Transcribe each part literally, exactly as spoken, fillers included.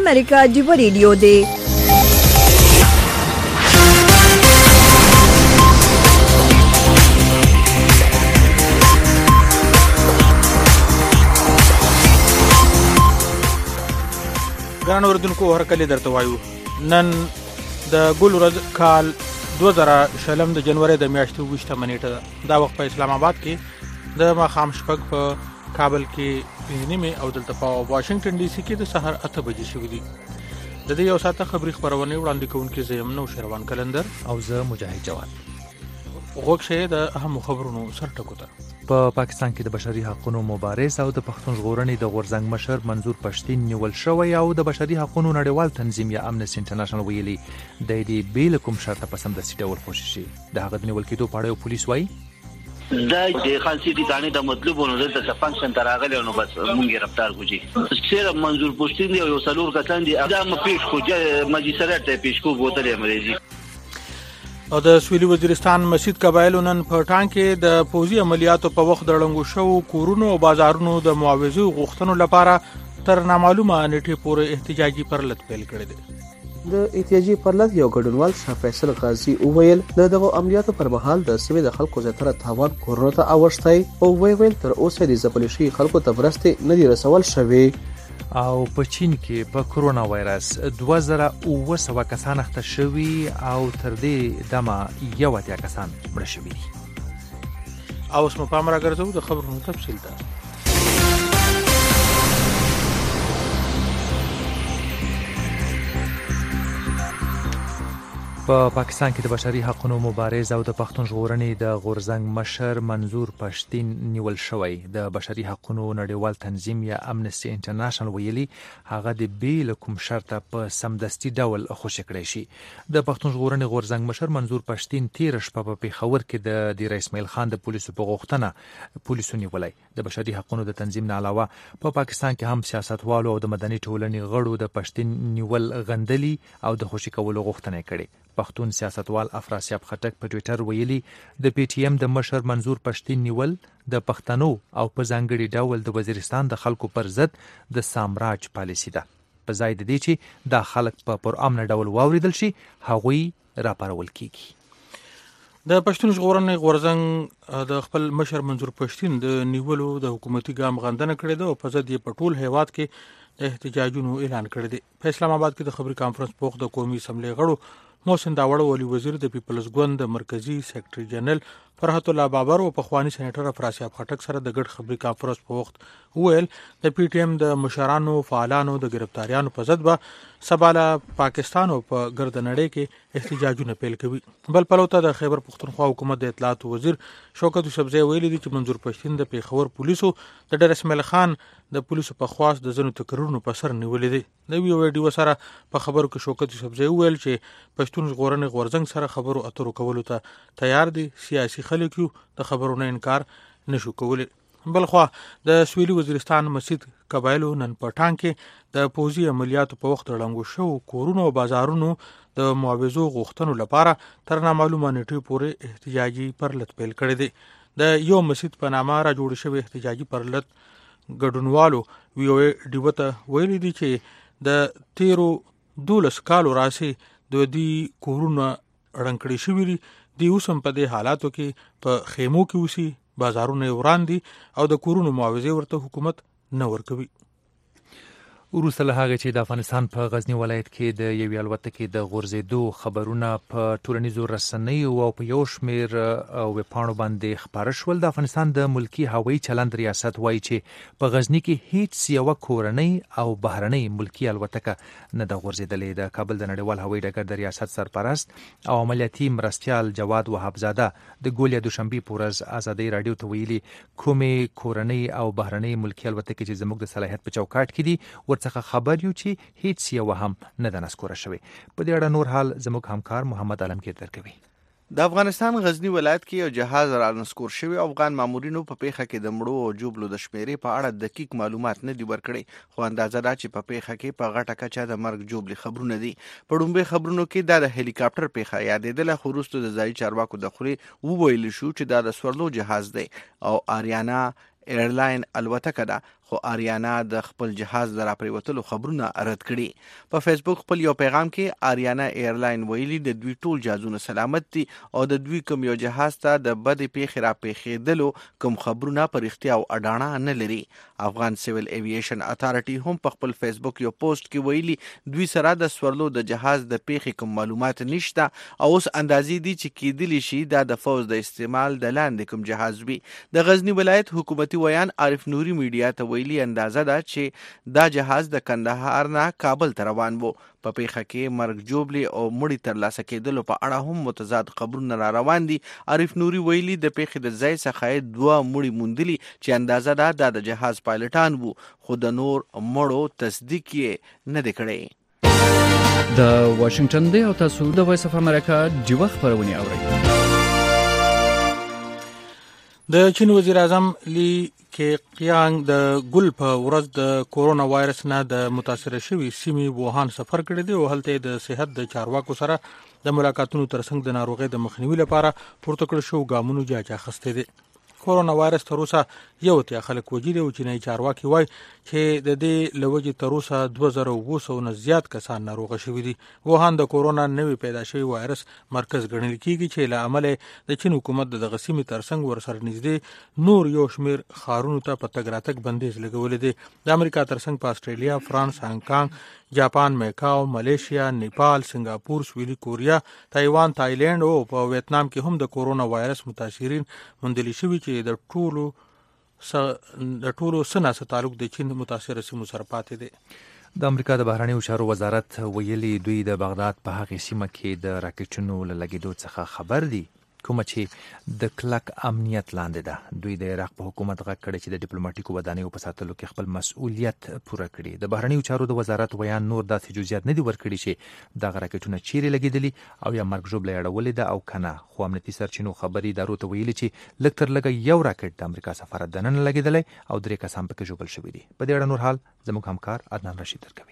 امریکا ډیو ریډیو دی. ګران اوریدونکو هرکلی درته وایو نن د ګل ورځ کال دوه زره شلم د جنوري د میاشتې اوویشتمه نیټه ده. دا وخت په اسلام آباد کې د ماښام شپږ، په کابل کې پنځه نیمې او دلته په واشنگټن ډي سي کې د سهار اته بجې شوي دي. د دې یو ساعته خبري خپرونې وړاندې کوونکي زه یم نوشیروان کلندر او زه مجاهد جواد. غوږ شئ د اهمو خبرونو سر ټکو ته. په پاکستان کې د بشري حقوقو مبارز او د پښتون ژغورنې د غورځنګ مشر منظور پښتين نیول شوی او د بشري حقوقو نړیوال تنظیم یا امنسټي انټرنیشنل ویلي د دې بیل کوم شرط په سمدستي ډول خوشي شي. د هغه د نیول کېدو په اړه پولیس وایي دا د خان سیټي ثاني د مطلوب ونو دلته فنکشن تراغلی نو بس مونږ رفتار کوجی سره منظور پښتين دی یو څلور کسان دي دا م پیښ کو ماجستریت ته پیښ کو بوتل امریزي. او د سویلي وزیرستان مسجد قبایلو نن په ټانک کې د پوځي عملیاتو په وخت د ړنګو شوو کورونو او بازارونو د معاوضې غوښتنو لپاره تر نامعلومه نیټې پورې احتجاجي پرلط پیل کړی دی. د احتجاجي پرلط یو ګډونوال شاه فیصل غازی وویل د دغه عملیاتو پر مهال د سیمې د خلکو زیاتره تاوان کورونو ته اوښتی او ویل تر اوسه د ځپل شوي خلکو ته مرستې نه دي رسول شوې. او په چین کې په کرونا وایرس دوه زره اوه سوه کسان اخته شوي او تر دې دمه یو اتیا کسان مړه شوي دي. او اوس مو پام راګرځوو د خبرونو تفصیل ته. په پاکستان کې د بشري حقوقو مبارز او د پښتون ژغورنې د غورځنګ مشر منظور پښتين نیول شوی. د بشري حقوقو نړیوال تنظیم یا امنسټي انټرنیشنل ویلي هغه د بیل کوم شرط په سمدستي ډول خوشی کړی شي. د پښتون ژغورنې غورځنګ مشر منظور پښتين تیر شپه په پیښور کې د د رئیس اسماعیل خان د پولیسو په غوښتنه پولیسو نیولای. د بشري حقوقو د تنظیم نه علاوه په پا پاکستان کې هم سیاستوالو او د مدني ټولنې غړو د پښتين نیول غندلي او د خوشی کولو غوښتنه کړې. پښتون سیاستوال افراسیاب خټک په ټوئیټر ویلي د پی ټی ایم د مشر منظور پښتين نیول د پښتنو او په ځانګړي ډول د وزیرستان د خلکو پر ضد د سامراج پالیسي ده. په ځای د دې چې دا خلک په پرامن ډول واوریدل شي هغوی راپارول کیږي. د پښتون ژغورنې غورځنګ د خپل مشر منظور پښتين د نیولو د حکومتي ګام غندنه کړې ده او په ضد یې په ټول هیواد کې د احتجاجونو اعلان کړی دی. په اسلام آباد کې د خبري کانفرنس په وخت د قومي اسمبلی غړو محسن داوړ ولی وزیر د پیپلز ګوند د مرکزی سیکرټري جنرال فرحت الله بابر او پخوانی سېنیټر افراسیاب خټک سره د ګډ خبري کانفرنس په وخت ویل د پی ټی ایم د مشرانو فعالانو د گرفتاریانو په ضد به سباله پاکستان او په ګرد نړۍ کې احتجاجونه پیل کوي. بل پلوته د خیبر پختونخوا حکومت د اطلاعات وزیر شوکت یوسفزئی ویلي دي چې منظور پښتين د پیښور پولیسو د ډېر اسماعیل خان د پولیسو په خواست د زنو تکررونو په سر نیولې دي. د ویو ویډیو سره په خبرو کې شوکت یوسفزئی ویل چې پښتون ژغورنې غورځنګ سره خبرو اترو کولو ته تیار دي. سیاسي خلک یو د خبرونو انکار نشو کولی. بلخوا د سویلي وزیرستان مسجد قبایلو نن په ټانک کې د پوځي عملیاتو په وخت ړنګو شوو کورونو او بازارونو د معاوضو غوښتنو لپاره تر نامعلومه نیټې پورې احتجاجي پرلط پیل کړی دی. د یو مسجد په نامه را جوړ شوی احتجاجي پرلط ګډونوالو ویو ډیو ته ویلي دي چې د تیرو دولس کالو راسي د دې کورونه ړنګ کړي شوي دي. دی اوس هم په دې حالاتو کې په خیمو کې اوسي، بازارونه وران دي او د کورونو معاوضې ورته حکومت نه ورکوي. وروسته له هغه چې د افغانستان په غزنی ولایت کې د یوې الوتکې د غورځېدو خبرونه په ټولنیزو رسنیو او په یو شمېر ویبپاڼو باندې خپاره شول، د افغانستان د ملکی هوایي چلند ریاست وایي چې په غزنی کې هیڅ یوه کورنۍ او بهرنۍ ملکی الوتکه نه ده غورځېدلې. د کابل د نړیوال هوایي ډګر د ریاست سرپرست او عملیاتي مرستیال جواد وهابزاده د ګولیا دوشنبې په ورځ ازادۍ راډیو ته ویلي کومې کورنۍ او بهرنۍ ملکی الوتکې چې زموږ د صلاحیت په چوکاټ کې دي څخه خبر یو چې هیڅ یو هم نه ده نسکوره شوی. په دې اړه نور حال زموږ همکار محمد علمگیر درکوي. د افغانستان غزنی ولایت کې یو جهاز را نسکور شوی افغان مامورینو په پیښه کې د مړو او جوبلو د شمیرې په اړه دقیق معلومات نه دي ورکړي، خو اندازه ده چې په پیښه کې په غټه کچه د مرګ جوبلي خبرونه دي. په ډومبه خبرونو کې دا د هلیکاپټر پیښه یادېدله، خو وروسته د ځایي چارواکو د خولې وویل شو چې دا د سورلو جهاز دی او آریانا ایرلاین الوتکه ده، خو آریانا د خپل جهاز د راپریوتلو خبرونه رد کړي. په فیسبوک خپل یو پیغام کې آریانا ایرلاین ویلي د دوی ټول جهازونه سلامت دي او د دوی کوم یو جهاز ته د بدې پیښې را پیښېدلو کوم خبرونه په رښتیا او اډانه نه لري. افغان سیویل ایویشن اتارټي هم په خپل فیسبوک یو پوسټ کې ویلي دوی سره د سورلو د جهاز د پیښې کوم معلومات نشته او اوس اندازې دي چې کېدلی شي دا د فوز د استعمال د لاندې کوم جهاز وي. د غزنی ولایت حکومتي ویان عارف نوري میډیا ته ویلي اندازه ده چې دا جهاز د کندهار نه کابل ته روان وو. په پیښه کې مرګ جوړلی او مړی ترلاسه کېدلو په اړه هم متضاد خبرونه را روان دي. عارف نوري ویلي د پیښې د ځای څخه دوه مړي موندلي چې اندازه ده د جهاز پایلټان وو خو د نور مړو تصدیق یې نه دی کړی. د واشنگټن دی او تاسو د وایس اف امریکا ډیوه خبرونه اورئ. د چین وزیر اعظم لی کېقیانګ د ګل په ورځ د کورونا وایرس نه د متاثر شوي سیمې ووهان سفر کړی دی او هلته د صحت د چارواکو سره د ملاقاتونو ترڅنګ د ناروغۍ د مخنیوي لپاره پورته کړل شو ګامونو جاج اخیستی دی. کورونا وایرس تر اوسه یو اتیا خلک وژلي او چینایي چارواکي وایي چې د دې له وجې تر اوسه دوه زره اوه سوه نه زیات کسان ناروغه شوي دي. ووهان د کورونا نوي پیدا شوي وایرس مرکز ګڼل کېږي چې له امله د چین حکومت د دغه سیمې ترڅنګ ورسره نږدې نور یو شمېر ښارونو ته په تګ راتګ بندیز لګولی دی. د امریکا ترڅنګ په استرالیا، فرانس، هانګ جاپان، میکاو، ملیشیا، نیپال، سنگاپور، سویلي کوریا، تایوان، تایلند او په ویتنام کې هم د کورونا وایرس متاثرین موندل شوي چې د ټولو د ټولو سنا سره تعلق د چین متاثر سیمو سره پاتې دي. د امریکا د بهرنیو چارو وزارت ویلي دوی د بغداد په هغې سیمه کې د راکټونو له لګېدو څخه خبر دي کومه چې د کلک امنیت لاندې ده. دوی د عراق په حکومت غږ کړی چې د ډیپلوماټیکو ودانیو په ساتلو کې خپل مسؤلیت پوره کړي. د بهرنیو چارو د وزارت ویان نور داسې جزئیات نه دي ورکړي چې دغه راکټونه چیرې لګېدلي او یا مرګ ژوبله یې اړولې ده او که نه. خو امنیتي سرچینو خبري ادارو ته ویلي چې لږ تر لږه یو راکټ د امریکا سفارت دننه لګېدلی او درې کسان پکې ژوبل شوي دي. په دې اړه نور حال زموږ همکار عدنان رشید درکوي.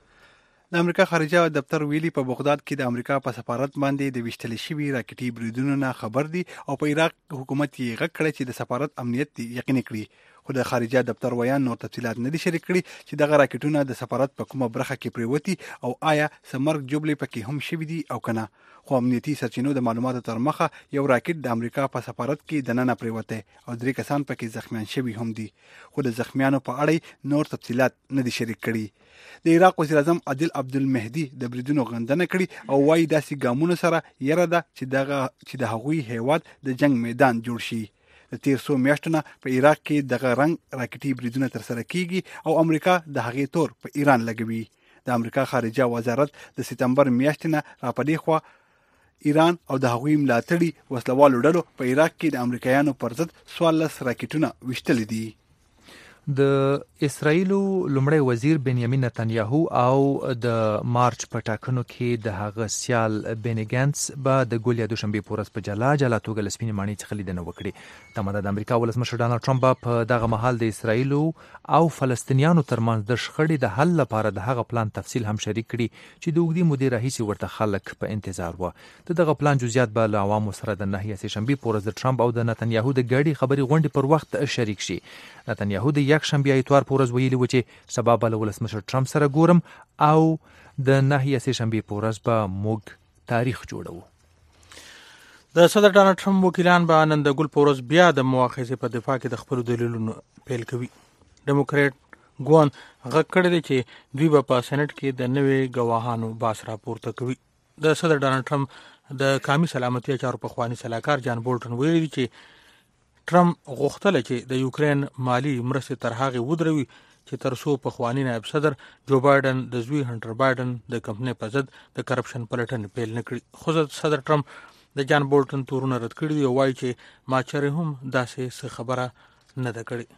د امریکا خارجه دفتر ویلي په بغداد کې د امریکا په سفارت باندې د ویشتل شوي راکټي بریدونو نه خبر دي او په عراق حکومت یې غږ کړی چې د سفارت امنیت یقیني کړي. خو د خارجه دفتر ویان نور تفصیلات نه دي شریک کړي چې دغه راکټونه د سفارت په کومه برخه کې پریوتي او آیا سمرګ جوبلې پکې هم شوي دي او کنه. خو امنیتي سرچینو د معلوماتو تر مخه یو راکټ د امریکا په سفارت کې دننه پریوته او درې کسان پکې زخمیان شوي هم دي. خو د زخمیانو په اړه نور تفصیلات نه دي شریک کړي. د عراق وزیر اعظم عادل عبدالمهدي د بریدونو غندنه کړي او وايي داسې ګامونو سره یره ده چې دغه چې د هغوی هیواد د جنگ میدان جوړ شي. د تیر څو میاشتو نه په عراق کې دغه رنګ راکټي بریدونه ترسره کیږي او امریکا د هغې تور په ایران لګوي. د امریکا خارجه وزارت د سپتمبر میاشتې نه راپدې خوا ایران او د هغوی ملاتړي وسلوالو ډلو په عراق کې د امریکایانو پر ضد څوارلس راکټونه ویشتلي دي. د اسرایلو لومړی وزیر بنیامین نتنیاهو او د مارچ په ټاکنو کې د هغه سیال بیني ګانس به د ګول یا دوشنبې په ورځ په جلا جلا توګه له سپینې ماڼۍ څخه لیدنه وکړي. تمه د امریکا ولسمشر ډانلډ ټرمپ به په دغه مهال د اسرایلو او فلسطینیانو ترمنځ د شخړې د حل لپاره د هغه پلان تفصیل هم شریک کړي چې د اوږدې مودې راهیسې ورته خلک په انتظار وو. د دغه پلان جزئیات به له عوامو سره د نهه سهشنبې په ورځ د ټرمپ او د نتنیاهو د ګډې خبرې غونډې پر وخت شریک شي. نتنیاهو د یکشنبې اتوار په ورځ ویلي و چې سبا به له ولسمشر ټرمپ سره ګورم او د نهه سهشنبې په ورځ به موږ تاریخ جوړو. د صدر ډانلډ ټرمپ وکیلان به نن د ګل په ورځ بیا د مؤاخذې په دفاع کې د خپلو دلیلونو پیل کوي. ډیموکریټ ګوند غږ کړی دی چې دوی به په سېنټ کې د نوې ګواهانو باس راپورته کوي. د صدر ډانلډ ټرمپ د قومي سلامتیا چارو پخواني سلاکار جان بولټن ویلي دی چې ټرمپ غوښتل چې د یوکرین مالی مرستې تر هغې ودروي چې تر څو پخواني نایب صدر جو بایدن د زوی هنټر بایدن د کمپنۍ په ضد د کرپشن پلټنې پیل نه کړي. خو صدر ټرمپ د جان بولټن تورونه رد کړي دي او وایي چې ما چرې هم داسې څه خبره نه ده کړې.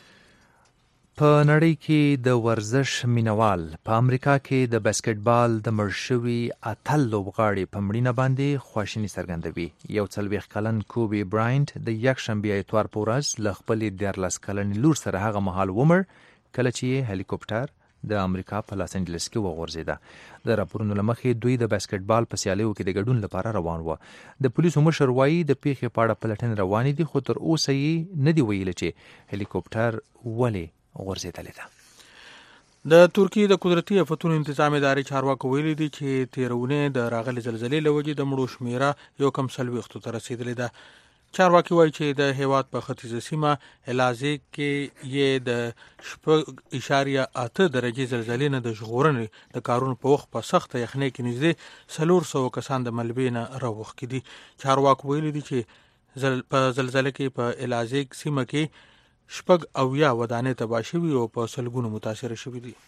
په نړۍ کې د ورزش مینوال په امریکا کې د باسکټبال د مړ شوي اتل لوبغاړي په مړینه باندې خواشیني څرګندوي. یو څلوېښت کلن کوبي براینټ د یکشنبې اتوار په ورځ له خپلې دیارلس کلنې لور سره هغه مهال ومړ کله چې هلیکوپټر د امریکا په لاس انجلس کې وغورځېده. د راپورونو له مخې دوی د باسکټبال په سیالیو کې د ګډون لپاره روان وو. د پولیسو مشر وایي د پیښې په اړه پلټنې روانې دي خو تر اوسه یې نه دي ویلي چې هلیکوپټر ولې غورځېدلې ده. د ترکیې د قدرتي آفتونو انتظام ادارې چارواکو ویلي دي چې تیرونې د راغلي زلزلې له وجې د مړو شمیره یو کم څلوېښتو ته رسېدلې ده. چارواکي وایي چې د هیواد په ختیځه سیمه الازیک کې یې د شپږ اشاریه اته درجې زلزلې نه د ژغورنې د کارونو په وخت په سخته یخنۍ کې نږدې څلور سوه کسان د ملبې نه راوښکي دي. چارواکو ویلي دي چې زل په زلزلې کې په الازیک سیمه کې شپږ اویا ودانۍ تباه شوي او په سلګونو متاثره شوي دي.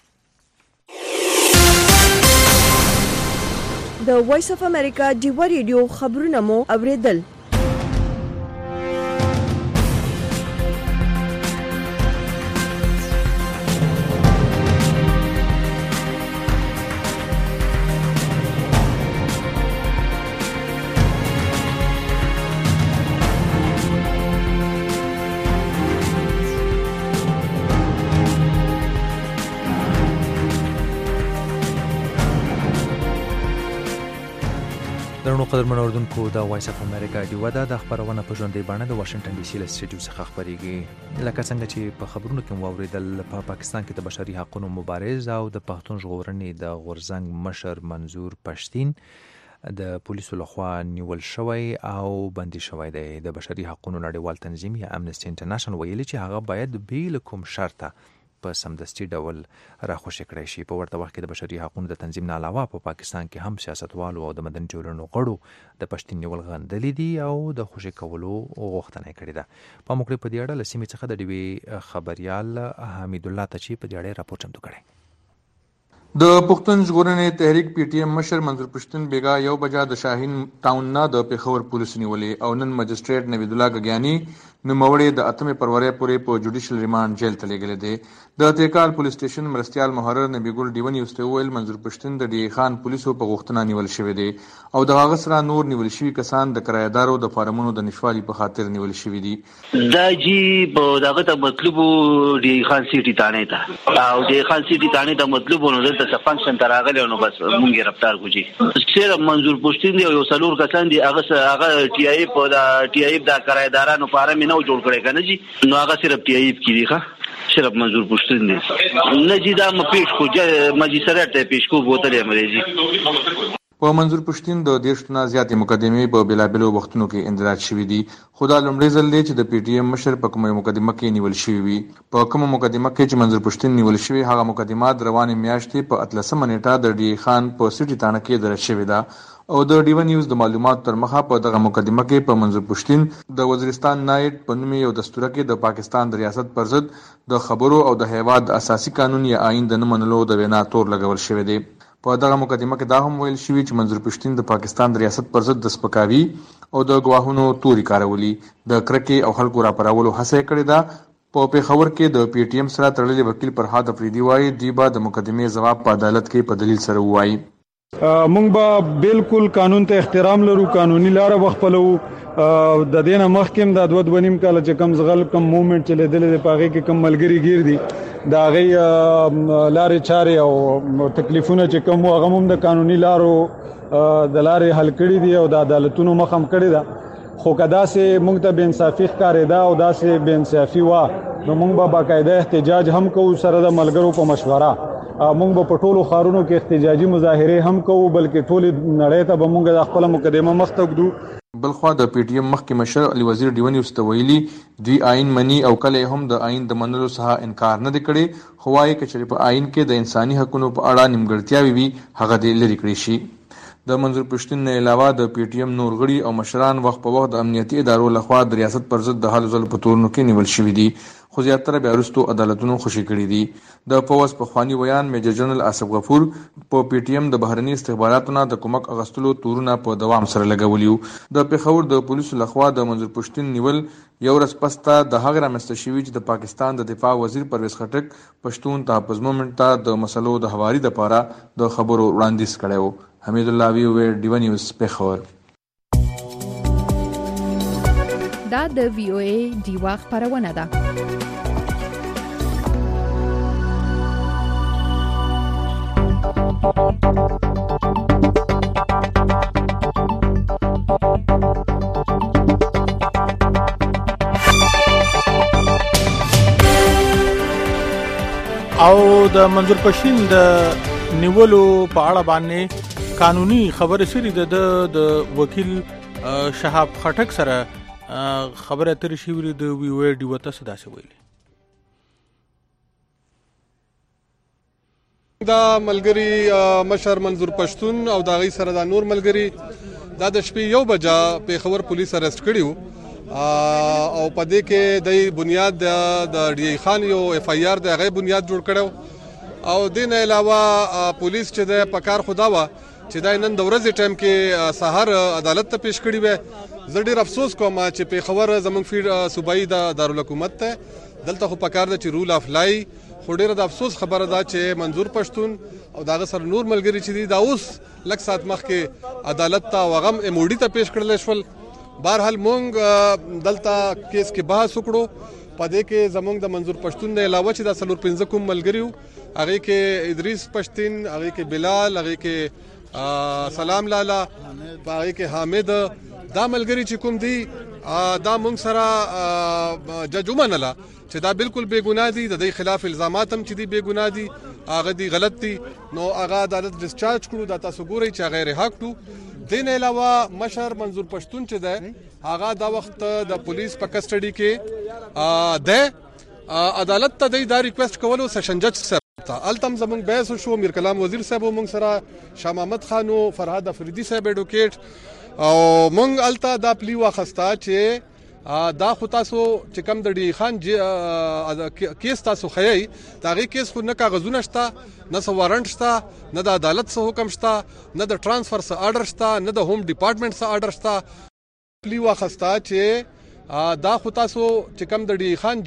د وایس اف امریکا ډیوه ریډیو خبرونه مو اوریدل. درنو قدرمن اوردونکو د وایس اف امریکا ډیوه ده د خبرونه په ژوندۍ بڼه د واشنگټن ډي سي له سټډیو څخه خبرېږي. لکه څنګه چې په خبرونو کې مو اوریدل، په پاکستان کې د بشري حقوقو مبارز او د پښتون ژغورنې د غورځنګ مشر منظور پښتین د پولیسو لخوا نیول شوی او بندي شوی دی. د بشري حقوقو نړیوال تنظیم یا امنسټي انټرنیشنل ویلي چې هغه باید بیل کوم شرطه په سمدستي ډول راخوشي کړی شي. په ورته وخت کې د بشري حقوقو د تنظیم نه علاوه په پاکستان کې هم سیاستوالو او د مدني ټولنو غړو د پښتون نیول غندلې دي او د خوشي کولو غوښتنه کړې ده. په موږ په دې اړه له سیمې څخه د ډیوي خبريال حمید الله تچی په دې اړه راپور چمتو کړی. د پښتون ژغورنې تحریک پی ټی ایم مشر منظور پښتین بیګا یو بجا د شاهین ټاون نه د پیښور پولیس نیولې او نن مجسټریټ نوید الله غګیانی نوموړی د اتمې پرورې پورې په جوډیشل ریماند جیل ته لېږلی دی. د تیکال پولیس سټیشن مرستیال محرر نبی ګل ډیون نیوز ته وویل منظور پښتین د ډي خان پولیسو په غوښتنه نیول شوی دی او د هغه سره نور نیول شوي کسان د کرایه‌دارو د فارمونو د نشوالي په خاطر نیول شوي دي. دا جی په دغه ته مطلب ډي خان سیټي تانه ته او ډي خان سیټي تانه ته مطلب نو دلته څه فنکشن تر راغلی نو بس مونږ گرفتار کوجی. سره منظور پښتین دی یو څلور کسان دي هغه هغه ټي آی په د ټي آی د کرایه‌دارانو لپاره مینه جوړ کړی کنه جی نو هغه صرف ټي آی کې دی ښه صرف منظور پښتین دی نه جی دا م پیش کو ماجستریټ ته پیش کو بوتل امریزي. په منظور پښتین د دیشتونه زیاتې مقدمې په بلابلو وختونو کې اندراج شوې دي. خدا لومړی ځل دی چې د پی ټی ایم مشر په کومه مقدمه کې نیول شوی وي. په کومه مقدمه کې چې منظور پښتین نیول شوی هغه مقدمات روانې میاشتې په اتلسمه نیټه د ډي خان په سټي تانه کې درج شوې ده او د ډیو نیوز د معلوماتو تر مخه په دغه مقدمه کې په منظور پښتین د وزیرستان نایټ په نوم یو دستور کې د پاکستان د ریاست پر ضد د خبرو او د هیواد اساسي قانون یا آئین د نه منلو د وینا تور لګول شوی دی. په دغه مقدمه کې دا هم ویل شوی چې منظور پښتین د پاکستان د ریاست پر ضد د سپکاوي او د غواهونو توري کارولي د کرکې او خلکو راپارولو هڅه کړې ده. په پیښور کې د پی ټی ایم سره تړلې وکیل فرهاد افریدي وایي دوی به د مقدمې ځواب په عدالت کې په دلیل سره وایي. مونږ به بالکل قانون ته احترام لرو، قانوني لار وخپلو. د دینه مخکیم د دوه ونیم کال چې کم زغل کم موومېنټ چې لیدل د پاغي کې کم ملګری گیر دي دا غي لارې چارې او تکلیفونه چې کوم هغه هم د قانوني لارو د لارې حل کړي دي او د عدالتونو مخم کړي ده. خو کدا سه مونږ ته بے انصافي ښکارې ده او دا سه بے انصافي وا نو مونږ به باقاعده احتجاج هم کوو سره د ملګرو په مشوره. مونږ به په ټولو خارونو کې احتجاجي مظاهره هم کوو بلکې ټول نړۍ ته به مونږ د خپل مقدمه مخ ته وګدو. بلخوا د پی ټی ایم مخکې مشر علي وزیر ډیو نیوز ته ویلي دوی آئین مني او کله هم د آئین د منلو څخه انکار نه دی کړی. خو وايي چې په آئین کې د انساني حقوقو په اړه نیمګړتیاوې وي هغه دې لرې کړی شي. د منظور پښتین نه علاوه د پی ټی ایم نور غړي او مشران وخت په وخت د امنیتي ادارو لخوا د ریاست پر ضد د حل ځل په تورنو کې نیول شوي دي خو زیاتره بیا وروستو عدالتونو خوشي کړي دي. د پوز پخوانی ویان میجر جنرال آصف غفور په پی ټی ایم د بهرني استخباراتو نه د کومک اغستلو تورونه په دوام سره لګولیو. د پیښور د پولیسو لخوا د منظور پښتین نیول یو ورځ پسته د هغه رامنځته شوي چې د پاکستان د دفاع وزیر پرویز خټک پښتون تحفظ مومنټ ته د مسلو د هواري لپاره د خبرو وړاندیز کړی و. حمید الله وی وی ډیو نیوز پیښور. دا د وی او ای ډیوا خبرونه ده. او د منظور پښتین د نیولو په اړه باندې قانوني خبره سری د د وکیل شهاب خټک سره خبره تر شي ور د وی وی ډی وته صدا سي ویلي دا ملګری مشر منظور پښتون او دا غي سره د نور ملګری دا د شپې یو بجا په خبر پولیس اریسټ کړیو او په دې کې د بنیاد د ډی خان یو اف ای آر د غي بنیاد جوړ کړو او دین علاوه پولیس چې د پکار خدا وا چې دا نن د ورځې ټایم کې سحر عدالت ته پیش کړی و زه ډیر افسوس کوم چې په خبر زمونږ فی صوبایي د دارالحکومت ته دلته خو پکار د چې رول اف لای خو ډیره د افسوس خبره ده چې منظور پښتون او داغه سره نور ملګری چې دي دا اوس لک سات مخکې عدالت ته وغم اموډي ته پیش کړل شول بهرحال مونږ دلته کیس کې بحث وکړو پدې کې زمونږ د منظور پښتون نه علاوه چې د سلور پنځه کوم ملګریو هغه کې ادریس پښتین هغه کې بلال هغه کې سلام لالا هغه کې حامد دا ملګری چې کوم دي دا مونږ سره جج ومنله چې دا بالکل بے ګناه دي د دې خلاف الزامات هم چې دي بے ګناه دي هغه دي غلط دي نو هغه عدالت ډیسچارج کړو دا تاسو ګورئ چې غیر حق کړو دین علاوه مشر منظور پښتون چې ده هغه دا وخت د پولیس په کسټډي کې ده عدالت ته دا ریکوست کولو سیشن جج صاحب ته التم زمونږ بحث شو میر کلام وزیر صاحب مونږ سره شاه محمد خانو فرهاد افریدي صاحب ایډوکیټ او مونږ الته دا پلی واخستا چې دا خو تاسو چې کم د ډی خان کیس تاسو خیي داغه کیس خو نه کاغذونه شته نه سو وارنټ شته نه د عدالت سره حکم شته نه د ترانسفر سره آرډر شته نه د هوم ډپارټمنټ سره آرډر شته پلی واخستا چې دا خو تاسو چې کم د ډی خان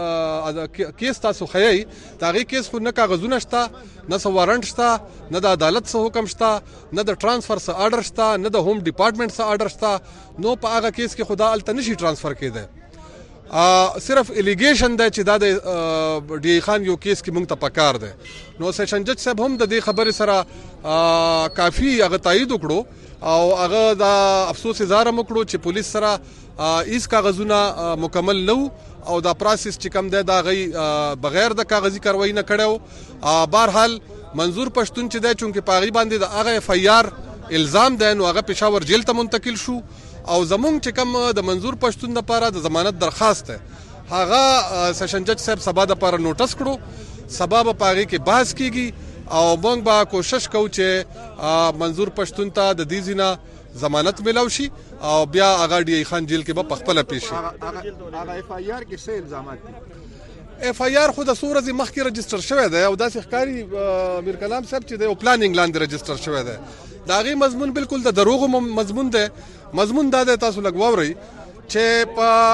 کیس تاسو خیي داغه کیس خو نه کاغذونه شته نه سو وارنټ شته نه د عدالت سره حکم شته نه د ترانسفر سره آرډر شته نه د هوم ډپارټمنټ سره آرډر شته نو په هغه کیس کې خدا الته نشي ترانسفر کېده صرف الیګیشن ده چې دا د ډی خان یو کیس کې مونږ ته پکار ده نو سیشن جج صاحب هم د دې خبرې سره کافي هغه تایید وکړو او هغه دا افسوس اظهار وکړو چې پولیس سره ایس کاغذونه مکمل نو او دا پروسس چې کم ده دا غي بغیر د کاغذي کاروایی نه کړو بهرحال منظور پښتون چې ده چونکه پاغي باندې د هغه اف ای آر الزام ده نو هغه پېښور جیل ته منتقل شو او زمونږ چې کم د منظور پښتون لپاره د ضمانت درخواست ده هغه سیشن جج صاحب سبا د لپاره نوټس کړو سبا په پاغي کې بحث کیږي او موږ به کوشش کوو چې منظور پښتون ته د دې ځینه ضمانت ملاو شي او بیا هغه ډی خان جیل کې به پخپل پیش شي هغه اف ای آر کې څه الزامات دي اف ای آر خو د سورز مخکې رجستر شوی دی او داسې ښکاری میر کلام صاحب چې د پلانینګ لاندې رجستر شوی دی دا غي مضمون بالکل د دروغ مضمون دی مضمون دا د تاسو لګووري چې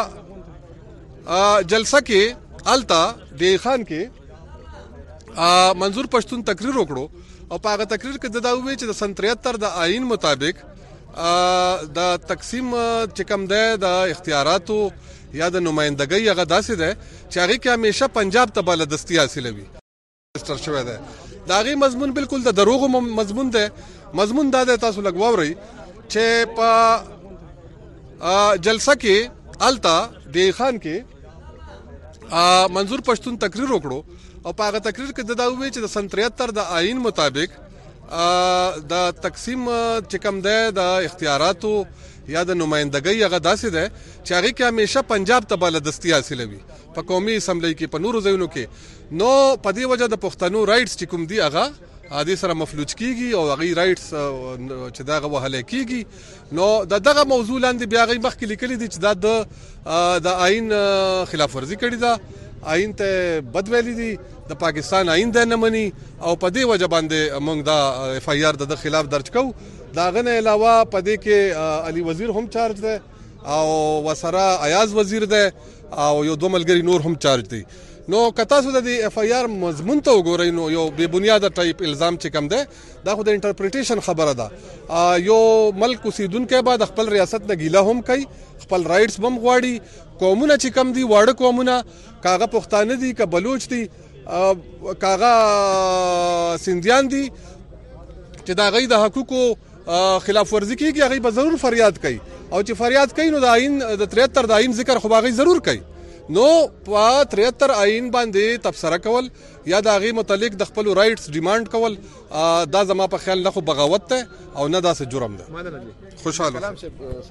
په جلسه کې التا ډی خان کې منظور پښتون تقریر وکړو او په هغه تقریر کې دا وی چې د سن تریهتر د آئین مطابق د تقسیم چې کوم ده د اختیاراتو یا د نمائندګۍ هغه داسې ده چې هغه کې همیشه پنجاب ته بلدستی حاصله وي رجستر شوی ده دا غي مضمون بالکل د دروغ مضمون ده مضمون دا د تاسو لګووري چې په جلسه کې التا ډی خان کې منظور پښتون تقریر وکړو او په هغه تقریر کې دا وی چې د سن تریهتر د آئین مطابق د تقسیم چې کوم ده د اختیاراتو یا د نمائندګۍ هغه داسې ده چې هغه کې همیشه پنجاب ته بلدستی حاصله وي په قومي اسمبلی کې په نورو ځایونو کې نو په دې وجه د پښتنو رائټس چې کوم دي هغه عادي سره مفلوج کیږي او هغه رائټس چې دا وهله کیږي نو د دغه موضوع لاندې بیا غي مخکې لیکلي دي چې دا د د آئین خلاف ورزي کړې ده آئین ته بد ویلي دي د پاکستان آئین د نه مني او په دې وجه باندې موږ دا اف ای آر د خلاف درج کوو دا غنه علاوه په دې کې علي وزیر هم چارج ده او وسره ایاز وزیر ده او یو دوه ملګری نور هم چارج دي نو کتا سو د اف ای آر مضمون ته وګورئ نو یو بے بنیاده ټایپ الزام چې کم ده دا خو د انټرپریټیشن خبره ده یو ملک اوسیدونکو بعد خپل ریاست نه ګیله هم کوي خپل رائټس هم غواړي قومونه چې کم دي واړه قومونه کاغه پښتانه دي که بلوچ دي کاغه سندیان دي چې دا غي د حقوقو خلاف ورزي کیږي هغه به ضرور فریاد کوي او چې فریاد کوي نو د آئین د تریهتر د آئین ذکر خو باغی ضرور کوي نو په تریهتر آئین باندې تبصره کول یا د هغې متعلق د خپلو رایټس ډیمانډ کول دا زما په خیال نه خو بغاوت دی او نه داسې جرم دی. خوشحاله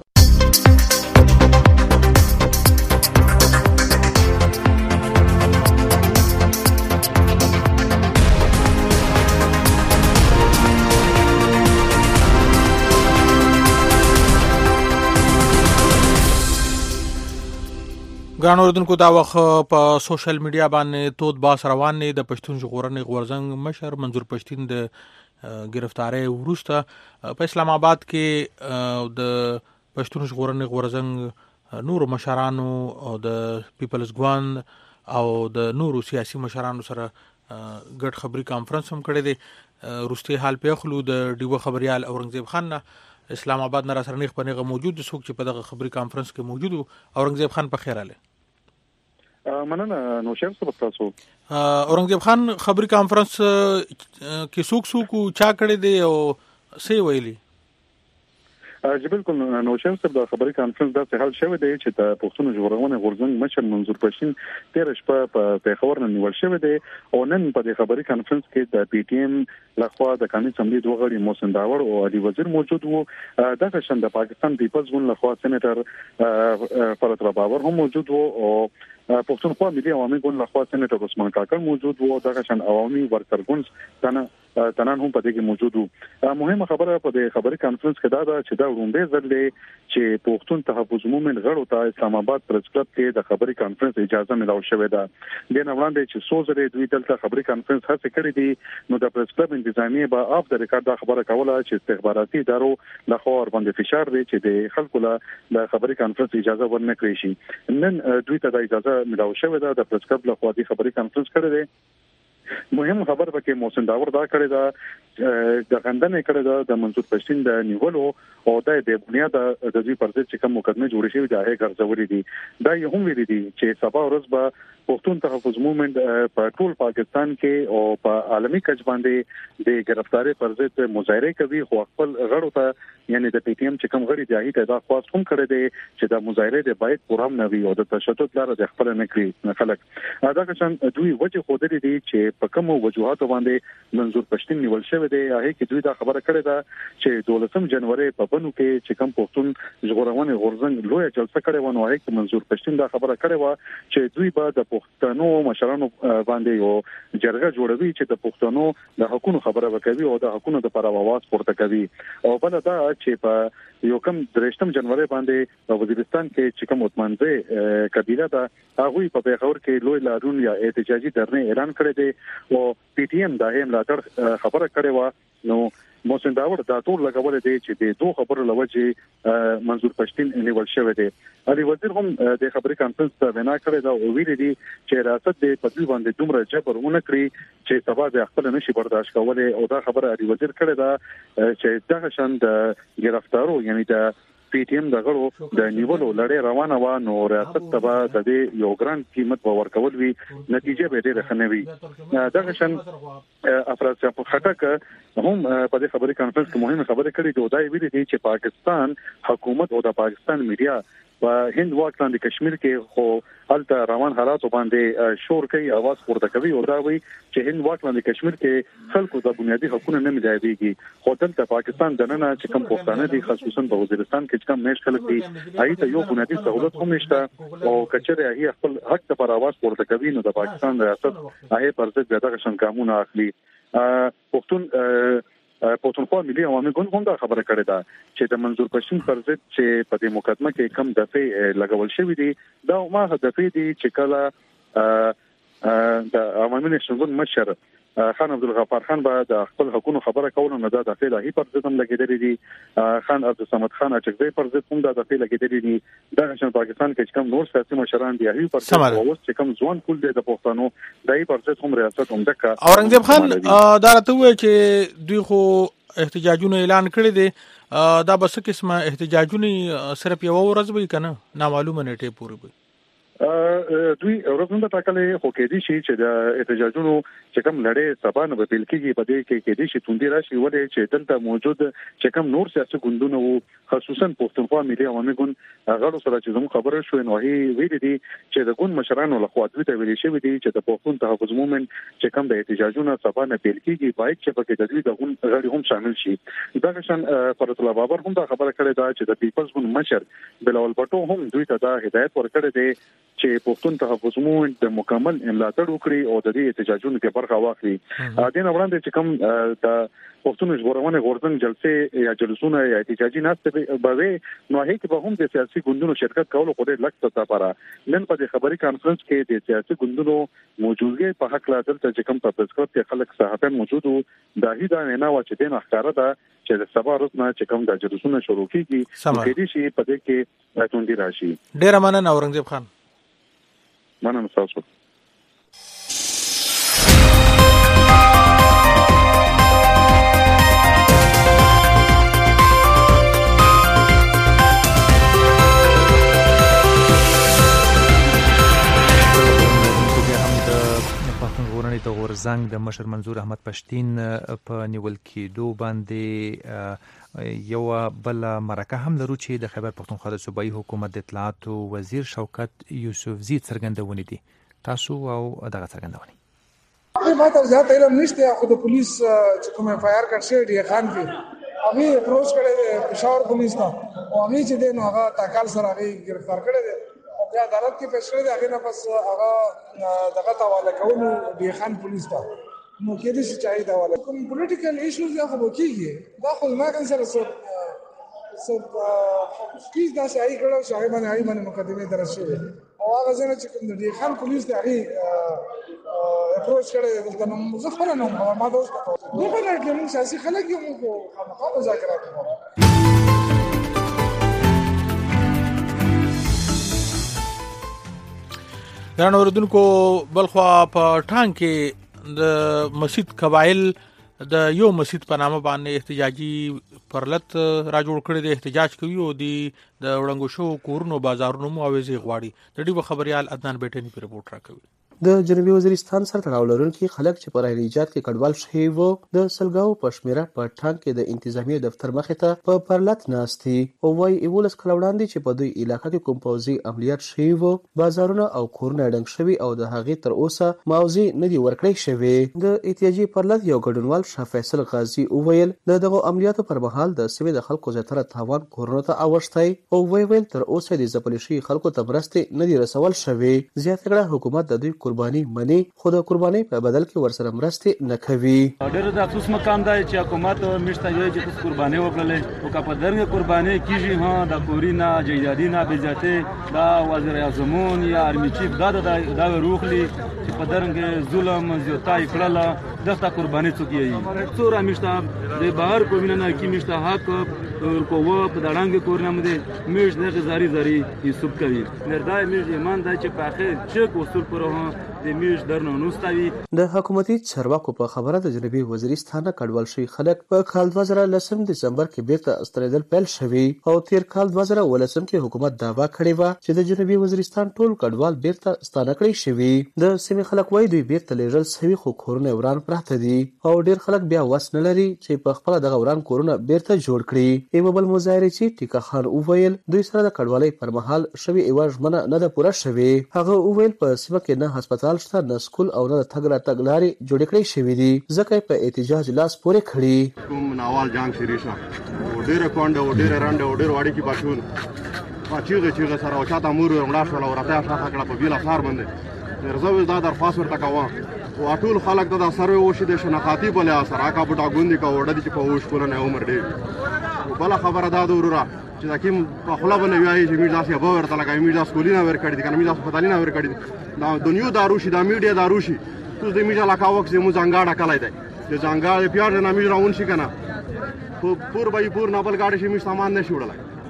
ګران اوردونکو دا وخت په سوشل میډیا باندې تود باس روان دی د پښتون ژغورنې غورځنګ مشر منظور پښتین د گرفتاری وروسته په اسلام آباد کې د پښتون ژغورنې غورځنګ نورو مشرانو او د پیپلز ګوند او د نورو سیاسي مشرانو سره ګډ خبري کانفرنس هم کړی دی. روستي حال پیښلو د ډیوه خبريال اورنګزیب خان نه اسلام آباد نه را سره نیغ په نیغه موجود څوک چې په دغه خبري کانفرنس کې موجود اورنګزیب خان په خیر اله مننه نو شیم څه تاسو اورنګزیب خان خبري کانفرنس کې څوک څوک چا کړی دی او څه ویلي؟ چې بالکل نو شیم څه د خبري کانفرنس د حل شوی دی چې د پښتون ژغورنې غورځنګ مشر منظور پښتین تیر شپه په پیښور نه نیول شوی دی او نن په دې خبري کانفرنس کې د پی ټی ایم لخوا د قانوني اسمبلی دوه غړي محسن داور او علي وزیر موجود وو. دغه شان د پاکستان پیپلز ګوند لخوا سېنیټر فرات بابر هم موجود وو او پښتونخوا ملي عوامي ګوند لخوا سېنیټر عثمان کاکړ موجود وو. دغه شان عوامي ورکر ګوند تنه تنان هم په دې کې موجود وو. مهمه خبره په دې خبري کانفرنس کې دا ده چې دا وړاندې ځل دی چې پښتون تحفظ مومن غړو ته اسلام آباد پریس کلب کې د خبري کانفرنس اجازه ملو شوې ده. د نه وړاندې چې سوزره دوی دلته خبري کانفرنس هڅه کړې دي نو د پریس کلب انتظامیه به اف د ریکارډ خبره کوله چې استخباراتي ادارو له خوا باندې فشار دی چې د خلکو له د خبري کانفرنس اجازه ورنکړي شي. نن دوی ته د اجازه ملو شوې ده. د پریس کلب له خوا د خبري کانفرنس کړی دی. مهم خبر پکې محسن داور دا کړی دا د غندنې کړی دا د منظور پښتین د نیولو او د بنیاد د دې پر ضد چې کوم مقدمه جوړې شوې ده هغه ګرځولې دي. دا یو هم ویلي دي چې سبا ورځ به پښتون تحفظ مومنت په ټول پاکستان کې او په عالمي کچ باندې د گرفتاری پر ضد مظاهره کوي خو خپل غړو ته یعنی د پی ټی ایم چې کوم غړي دی هغه دا خواست هم کړی دی چې د مظاهره د باید پرام نه وي او د تشدد لپاره د خپل نه کړی خلک. دا څنګه دوی وجه خو درې دي چې په کوم وجوهات باندې منظور پښتین نیول شوی دی هغه کې دوی دا خبره کړې ده چې دولسم جنوري په بنو کې چې کوم پښتون ژغورنې غورځنګ لوی جلسه کړې و نو هغه کې منظور پښتین دا خبره کړې و چې دوی به د پښتنو مشرانو باندې یو جرګه جوړوي چې د پښتنو د حقوقو خبره وکړي او د حقوقو د پر आवाज پورته کوي. او بل دا چې په یو کم درشتم جنوري باندې په وزیرستان کې چې کوم عثمانزه قبيله ده هغه په پیښور کې لوی لارون یا احتجاجي درنه اعلان کړی دی او پی ټی ایم دا هم لاتر خبره کړې و نو محسن داور دا ټول لګول دی چې د دوه خبرو لوجه منظور پښتین نیول شوی دی. علي وزیر هم د خبري کانفرنس ته وینا کړې دا او ویلي دي چې ریاست د پدوی باندې دومره جبرونه کړی چې سبا د خپل نشي برداشت کولای او دا خبره علي وزیر کړې ده چې دغه شان د گرفتارو یعنی د پی ټی ایم د غړو د نیولو لړۍ روانه و نو ریاست ته د دې یو ګران قیمت به ورکول وي نتیجه به ډېره ښه نه وي. دغه شان افراز خټک هم په دې خبري کانفرنس کې مهمه خبره کړې ده او دا ویلي دي چې پاکستان حکومت او د پاکستان میډیا په هند واکلاند کشمیر کې خو الته روان حالات باندې شور کوي आवाज پورته کوي او دا وایي چې هند واکلاند کشمیر کې خلکو د بنیادی حقوقو نه ملایويږي خو دلته پاکستان دننه چې کوم پښتانه دي خصوصا په وزیرستان کې چې کوم نش خلک دي هغه ته یو بنیادی سہولت هم نشته او کچره هغه خپل حق ته پر आवाज پورته کوي نو د پاکستان ریاست هغه پر ضد دغه شان قانون اخلي. پښتون پښتونخوا ملي عوامي ګوند هم دا خبره کړې ده چې د منظور پښتین پر ضد چې په دې مقدمه کې کم دفعه لګول شوی دي دا ما دفعه دي چې کله د عوامي نشنګون مشر خان عبدالغفار خان به د خپل حقوقو خبره کوله نو دا د فعل هی پر ضد هم لګیدل دي خان عبدالصمد خان اچکزی پر ضد هم دا د فعل لګیدل دي. دا چې پاکستان کې کوم نور سیاسي مشران دي هی پر ضد او چې کوم ځوان کول دي د پښتنو دای پر ضد هم ریاست هم دکا اورنګزیب خان دا راته وایي چې دوی خو احتجاجونه اعلان کړی دي دا بس قسمه احتجاجونه صرف یو ورځ وي کنه نامعلومه نیټه پوری وي. دوی ورځنده ټاکلې خو کې دي چې د احتجاجونو چې کوم لړۍ سبا نه بدل کیږي په دې کې کې دي چې توندي راشي ولې چې دلته موجود چې کوم نور سیاسي ګوندونه وو خصوصا پښتونخوا ملي عوامي ګوند هغه سره چې زموږ خبره شو نو هي ویل دي چې د ګوند مشرانو لخوا دوی ته ویل شوی دي چې د پښتون تحفظ مومنت چې کوم د احتجاجونو سبا نه بدل کیږي باید چې په کې د دوی د ګوند غړي هم شامل شي دا شان فرت الله بابر هم دا خبره کړې ده چې د پیپلز ګوند مشر بلاول بټو هم دوی ته دا هدایت ورکړی دی چې پښتون تحفظ مومنت د مکمل ملاتړ وکړي او د دې احتجاجونو کې برخه واخلي. د دې وړاندې چې کوم د پښتون ژغورنې غورځنګ جلسې یا جلسونه یا احتجاجي ناستې به نو هغه کې به هم د سیاسي ګوندونو شرکت کول خو ډېر لږ څه لپاره نن په دې خبري کانفرنس کې د سیاسي ګوندونو موجودګي په حق لا دلته چې کوم په پرسکرپټ کې خلک صحافان موجود وو د هی دا نه و چې د نخکاره ده چې د سبا ورځ نه چې کوم د جلسونه شروع کیږي کې دي شي په دې کې راتوندي راشي. ډېر مننه اورنګزیب خان. مننه تاسو. د غورځنګ د مشر منظور احمد پښتین په نیول کېدو باندې یو بل مرکه هم لرو چې د خیبر پښتونخوا د صوبایي حکومت د اطلاعاتو وزیر شوکت یوسفزي څرګندونې دي. تاسو او دغه څرګندونې ما ته زیات علم نشته خو د پولیس چې کوم اف آی آر کړ شوی دی خان کې هغه اپروچ کړی پېښور پولیس ته او هغه چې د نو هغه تاکال سره هغه گرفتار کړی دی بیا عدالت کې پیش کړی دی هغه نه پس هغه دغه حواله کولو دی خان پولیس ته نو کې دې چې چاهي دا حواله کوم پولیټیکل ایشوز یا خو کېږي دا خو ما کن سره سب سب کیس دا شای کړو شای باندې آی باندې مقدمه درشه او هغه ځنه چې کوم دی خان پولیس ته هغه اپروچ کړی دلته نو مظفر نو ما دا اوس په دې باندې کې موږ سیاسي خلک یو موږ خامخا مذاکرات کوو. ګران اوردونکو بلخوا په ټانګ کې د مسجد قبایل د یو مسجد په نامه باندې احتجاجي پرلط را جوړ کړی دی. احتجاج کوي او د وړنګو شو کورونو بازارونو موازي غواړي. د دې خبريال عدنان بیٹنی په رپورت راکوي. د جنوبي وزیرستان سره تړاو لرونکي خلک چې پر ایجاد کې کډوال شوي وو د سلګاو پښمیره په ټانګ کې د انتظامی دفتر مخې ته په پرلط ناستي او وايي ایولس کله وړاندې چې په دوی علاقې کې کوم پوځي عملیات شوي وو بازارونه او کورونه ډنګ شوي او د هغې تر اوسه موازي نه دي ورکړی شوی. د احتجاجي پرلط یو ګډونوال شاه فیصل غازی وویل د دغه عملیاتو پر مهال د سوي د خلکو زیاتره تاوان کورونو ته اوښتی او ویل تر اوسه د ځپل شوي خلکو ته مرستې نه دي رسول شوی. زیاته کړه حکومت د دوی قرباني مني خو د قرباني په بدل کې ورسره مرستې نه کوي. ډېر د افسوس مقام دی چې حکومت مشته یو چې تاسو قرباني وکړلې او که په درنګ قرباني کیږي ها د کورینا جیدادینا بذاته دا وزیر اعظمون یا ارمی چیف دا دا روخلی چې په درنګ ظلم زیاتای کړل دغه قرباني څوکي څوره مشته د بهر کومینه کی مشته حق کو و په دړانګ کورنه مده مش دغه زاری زاری یوسف کوي نردای مش ایمان دا چې په اخر چې اصول پرو د میش درنو نوستوي. د حکومتي چارواکو په خبره د جنوبي وزیرستان کډوال شوي خلک په کال دوه زره لسم دسمبر کې بیرته استریدل پیل شوي او تیر کال دوه زره ولسم کې حکومت داوا کړې و چې د جنوبي وزیرستان ټول کډوال بیرته ستانه کړی شوي. د سیمې خلک وایي دوی بیرته لیږل شوي خو کورونه وران پراته دي او ډیر خلک بیا وس نه لري چې په خپل دغه وران کورونه بیرته جوړ کړي. ایو بل مظاهره چې ټیکا خان وویل دوی سره د کډوالۍ پر مهال شوي ایوا ژمنه نه ده پوره شوي. هغه وویل په سیمه کې نه هسپتال شته نه سکول او نه تګ را تګ لارې جوړې کړې شوې دي ځکه په احتجاج لاس پورې کړي. کوم ناوال جنگ شریشا ډېر کونډه او ډېر رانډه او ډېر واړی کې باشون پاتېږي چې سره او چاته مور ورمړا شو او راته شاته کړه په بیل افار باندې ورزو دا درخواست ورته کوم او ټول خلک د سروي وشي د شناختی بل اثر اکا بټا ګوندې کا وړه دي چې په وښ کول نه عمر دی. بل خبره دا دورره چې دا کوم په خلا باندې وایي چې میډیا سی به ورته لګای میډیا سکولینا ور کړی دي کنه میډیا هسپتالینا ور کړی دي دا دنیو داروشي دا میډیا داروشي تو د میډیا لکاوک چې مو ځانګاډه کلای دی چې ځانګاډه پیار نه میډیا اون شي کنه پور بای پور نه بل گاډي شي می سامان نه شوړل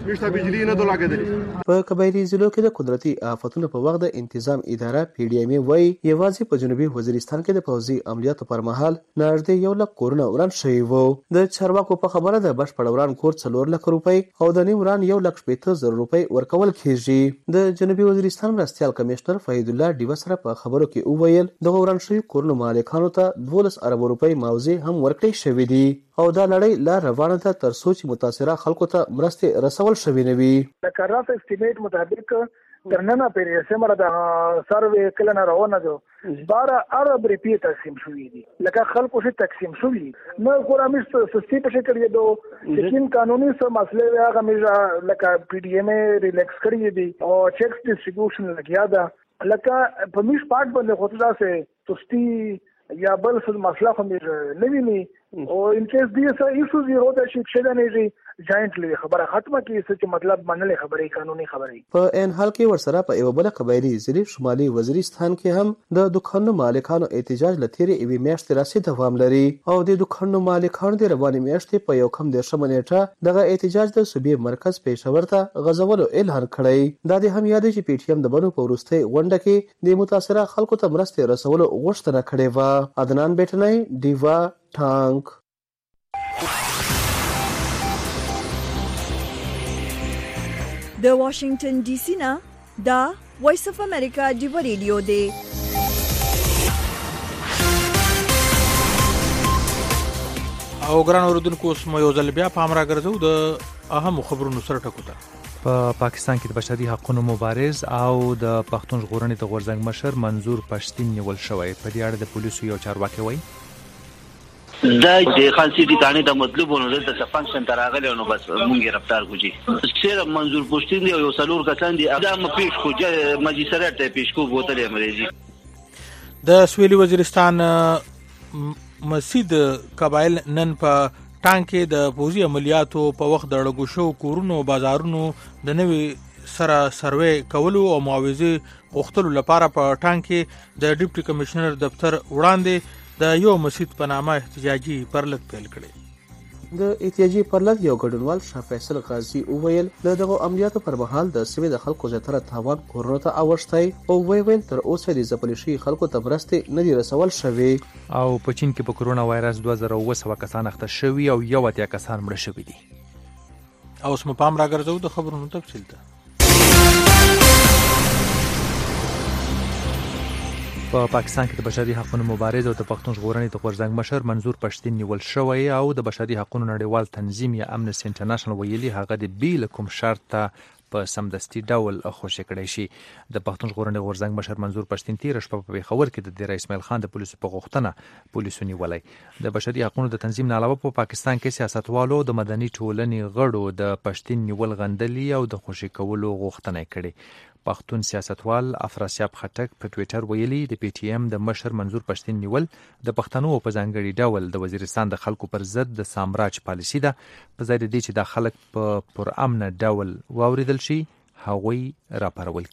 مشته بجلی نه ده لګېدلې. په قبایلي ضلعو کې د قدرتي آفتونو په وخت د انتظام اداره پی ډی ایم وایي یوازې په جنوبي وزیرستان کې د پوځي عملیاتو پر مهال نږدې یو لک کورونه وران شوي وو. د چارواکو په خبره د بشپړ وران کور څلور لک روپۍ او د نیم وران یو لک شپېته زره روپۍ ورکول کېږي. د جنوبي وزیرستان مرستیال کمشنر فهید الله ډیوه سره په خبرو کې وویل دغه وران شوي کورونو مالکانو ته دولس اربه روپۍ معاوضې هم ورکړې شوې دي او دا لړۍ لا روانه ده تر څو چې متاثره خلکو ته مرستې رسول شوې نه وي. د کراف استیمیټ مطابق ترننه پرې سمره د سروې کله نه روانه ده بارا عرب ریپی تقسیم شوې دي لکه خلکو شي تقسیم شوې نه ګورامي سستی په شکل یې دو لیکن قانوني څه مسله هغه مې لکه پی ډی ایم ریلیکس کړی دي او چیکس ډیسټریبیوشن لګیا ده لکه په میش پاک باندې خطر سره سستی یا بل څه مسله خو مې نه ویني او ان کیس دې څه ایشوز یې هودا شي چې نه نه جاینټلی خبره ختمه کیږي چې مطلب منلې خبرې قانوني خبرې. په ان حال کې ورسره په یو بل قبایلی ضلع شمالي وزیرستان کې هم د دکانونو مالکانو احتجاج لتیرې ایوي میاشتې راسي دوام لري او د دکانونو مالکانو د رواني میاشتې په یو کم د شمنېټه دغه احتجاج د صوبې مرکز پېښور ته غځولو اعلان کړی. دا د هم یاد چې پی ټی ایم د بنو په وروستۍ غونډه کې د متاثره خلکو ته مرستې رسولو غوښتنه کړې و. عدنان بیٹنۍ دیوا ټانک. د واشنگټن ډي سي نه دا وایس اف امریکا ډیو ریډیو دی. او ګران اوردونکو اوس مو یو ځل بیا پام راګرځو د اهم خبرونو سره ټکو ته. په پاکستان کې د بشري حقوقو مبارز او د پښتون ژغورنې د غورځنګ مشر منظور پښتین نیول شوی. په دې اړه د پولیسو یو چارواکي وایي دا د خان سیټي تانه د مطلوبونو د فنکشن تراغله نو بس مونږ گرفتار کوجی سره منظور پښتین دی یو سلور کسان دي دا م پیش کو ماجستریت ته پیش کو بوتل امریزي. د سویلي وزیرستان مسجد قبایل نن په ټانکې د پوزي عملیاتو په وخت د لګو شو کورونو بازارونو د نوې سره سروې کولو او معاوضه غوښتلو لپاره په ټانکې د ډیپټي کمشنر دفتر وړاندې د یو مسجد په نامه احتجاجي پرلط پیل کړي. د احتجاجي پرلط یو ګډونوال شاه فیصل غازی وویل د دغه عملیاتو پر مهال د سیمې د خلکو زیاتره تاوان کورونو ته اوښتی او ویل تر اوسه د ځپل شوي خلکو ته مرستې نه دي رسول شوي. او په چین کې په کرونا وایرس دوه زره اوه سوه کسان اخته شوي او یو اتیا کسان مړه شوي دي. اوس مو پام راګرځو د خبرونو تفصیل ته. په پاکستان کې د بشري حقوقو مبارز او د پښتون ژغورنې د غورځنګ مشر منظور پښتین نیول شوی او د بشري حقوقو نړیوال تنظیم یا امنسټي انټرنیشنل ویلي هغه د بیل کوم شرط ته په سمدستي ډول خوشی کړی شي. د پښتون ژغورنې غورځنګ مشر منظور پښتین تیر شپه په پیښور کې د ډیر اسماعیل خان د پولیسو په غوښتنه پولیسو نیولای. د بشري حقوقو د تنظیم نه علاوه په پاکستان کې سیاستوالو د مدني ټولنې غړو د پښتین نیول غندلي او د خوشی کولو غوښتنه کړې. پښتون سیاستوال افراسیاب خټک په ټوئیټر ویلي د پی ټی ایم د مشر منظور پښتین نیول د پښتنو په ځانګړي ډول د وزیرستان د خلکو پر ضد د سامراج پالیسی ده. په ځای د دې چې د خلک په پر امن ډول واوریدل شي هغوی راپارول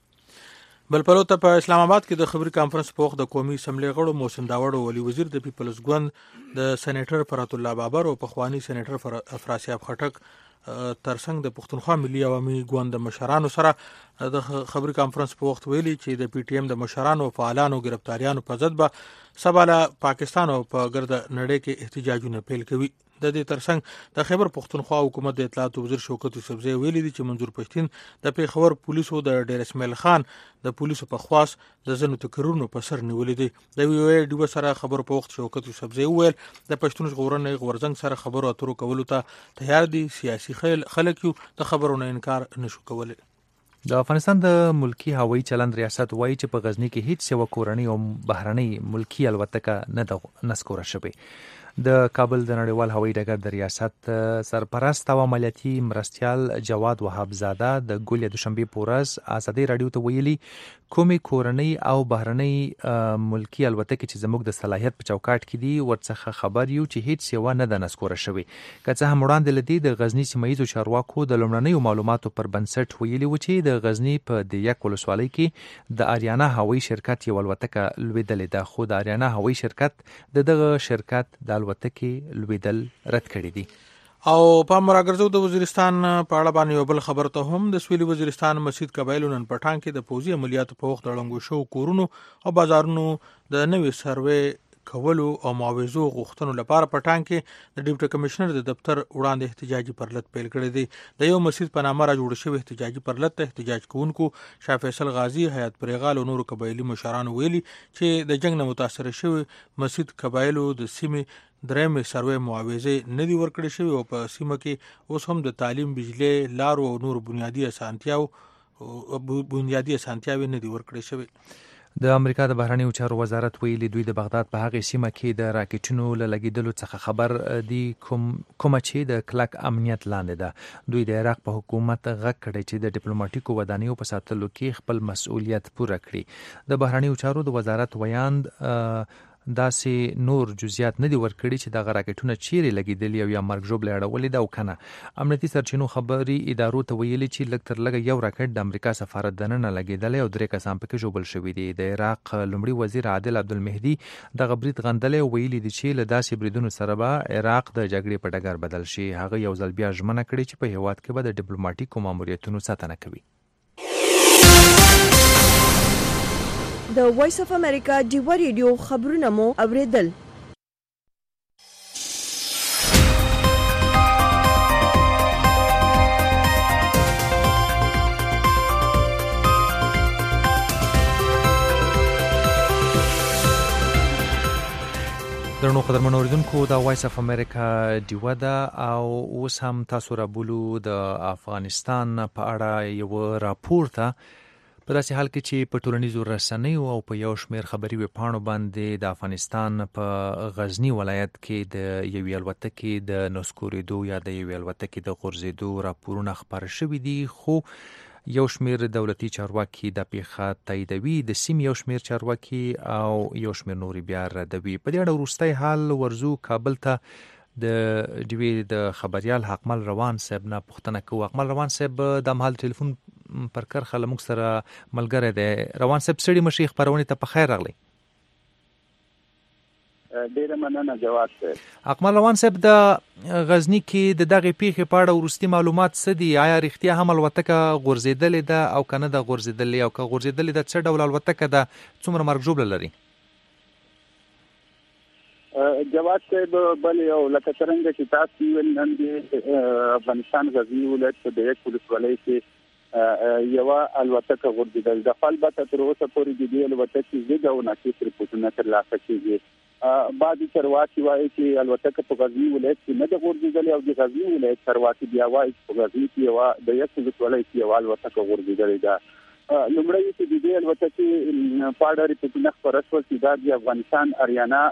کیږي. بل پلو ته په اسلام آباد کې د خبري کانفرنس په وخت د قومي اسمبلی غړو محسن داوړ او ولی وزیر د پیپلز ګوند د سېنیټر فرات الله بابر او پخوانی سېنیټر افراسیاب خټک ترڅنګ د پښتونخوا ملي عوامي ګوند مشرانو سره د خبري کانفرنس په وخت ویلي چې د پی ټی ایم د مشرانو فعالانو گرفتاریانو په ضد به سباله پاکستان او په ګرد نړۍ کې احتجاجونه پیل کوي. د دې ترڅنګ د خیبر پښتونخوا حکومت د اطلاعات وزیر شوکت یوسفزئی ویلي دي چې منظور پښتین د پیښور پولیسو د ډیر اسماعیل خان د پولیسو په خواص د زنو تکررونو په سر نیولې دي. د وی او ای ډیو سره خبرو په وخت شوکت یوسفزئی ویل د پښتون ژغورنې غورځنګ سره خبرو اترو کولو ته تیار دي. سیاسي خلک یو د خبرونو انکار نشو کولای. د افغانستان د ملکی هوایي چلند ریاست وایي چې په غزنی کې هیڅ یو کورنۍ او بهرنۍ ملکی الوتکه نه ده نسکوره شوې. د کابل د نړیوال هوایي ډګر د ریاست سرپرست او عملیاتي مرستیال جواد وهاب زاده د ګولیا دوشنبه پورز ازادي رادیو ته ویلي کومي کورنۍ او بهرنۍ ملکی الوتکه چې زموږ د صلاحیت په چوکاټ کې دي ورڅخه خبر یو چې هیڅ یو نه ده نسکوره شوې. که څه هم وړاندې لدی د غزنی سیمایي چارواکو د لومړنیو معلوماتو پر بنسټ ویلي و چې د غزنی په د یک ولسوالۍ کې د آریانا هوایي شرکت یو الوتکه لویدلې ده خو د آریانا هوایي شرکت د دغه شرکت د الوتکې لویدل رد کړی دي. او په مراګرزو د وزیرستان په اړه باندې یو بل خبر ته هم د سویلي وزیرستان مسجد قبایلو نن پټان کې د پوځي عملیاتو په وخت ړنګو شو کورونو او بازارونو د نوې سروې کولو او معاوضو غوښتنو لپاره پټان کې د ډیپټي کمشنر د دفتر وړاندې احتجاجي پرلط پیل کړی دی. د یو مسجد په نامه را جوړ شوی احتجاجي پرلط ته احتجاج کوونکو شاه فیصل غازی، حیات پریغال او نورو قبایلي مشرانو ویلي چې د جنگ نه متاثر شوی مسجد قبایلو د سیمې درېمې سروې معاوضې نه دي ورکړې شوي او په سیمه کې اوس هم د تعلیم، بجلی، لارو او نورو بنیادي اسانتیاو بنیادي اسانتیاوې نه دي ورکړې شوي. د امریکا د بهرنیو چارو وزارت ویلي دوی د بغداد په هغې سیمه کې د راکټونو له لګېدلو څخه خبر دي کوم کومه چې د کلک امنیت لاندې ده. دوی د عراق په حکومت غږ کړی چې د ډیپلوماټیکو ودانیو په ساتلو کې خپل مسؤلیت پوره کړي. د بهرنیو چارو د وزارت ویاند داسې نور جزئیات نه دي ورکړي چې دغه راکټونه چیرې لګېدلي او یا مرګ ژوبلې اړولې ده او کنه. امنیتي سرچینو خبري ادارو ته ویلي چې لږ تر لږه یو راکټ د امریکا سفارت دننه لګېدلی او درې کسان پکې ژوبل شوي دي. د عراق لومړي وزیر عادل عبدالمهدي دغه برید غندلی او ویلي دي چې له داسې بریدونو سره به عراق د جګړې په ډګر بدل شي. هغه یو ځل بیا ژمنه کړې چې په هیواد کې به د ډیپلوماټیکو ماموریتونو ساتنه کوي. د وایس اف امریکا ډیو ریډیو خبرونه مو اوریدل. درنو قدرمنو اوریدونکو د وایس اف امریکا ډیو ده او اوس هم تاسو را بولو د افغانستان په اړه یو راپور ته په داسې حال کې چې په ټولنیزو رسنیو او په یو شمېر خبري ویبپاڼو باندې د افغانستان په غزني ولایت کې د یوې الوتکې د نسکورېدو یا د یوې الوتکې د غورځېدو راپورونه خپاره شوي دي، خو یو شمېر دولتي چارواکي د پیښه تاییدوي، د سیمې یو شمېر چارواکي او یو شمېر نورې بیا ردوي. په دې اړه وروستی حال ورزو کابل ته د ډیوې د خبریال حقمل روان صاحب نه پوښتنه کوو. حقمل روان صاحب د مهال ټلیفون پر کرخه له موږ سره ملګری دی. روان صاحب ستړي مشي، خپرونې ته په خیر راغلی. ډیره مننه جواد صاحب. حقمل روان صاحب د غزني کې د دغې پیښې په اړه وروستي معلومات څه دي؟ آیا رښتیا هم الوتکه غورځېدلې ده او که نه ده غورځېدلې، او که غورځېدلې ده څه ډول الوتکه ده، څومره مرګ ژوبله لري؟ جواد صاحب بل یو لکه څرنګه چې تاسو ویل نن د افغانستان غزني ولایت په د یک ولسوالۍ کې یوه الوتکه غورځېدل ده. خو البته تر اوسه پورې د دې الوتکې ضد او ناقص رپوټونه ترلاسه کېږي. بعضې چارواکي وایي چې الوتکه په غزني ولایت کې نه ده غورځېدلې او د غزني ولایت چارواکي بیا وایي چې په غزني کې یوه د یک ولسوالۍ کې یوه الوتکه غورځېدلې ده. لومړی چې د دې الوتکې په اړه رپوټونه خپاره شول چې دا د افغانستان اریانا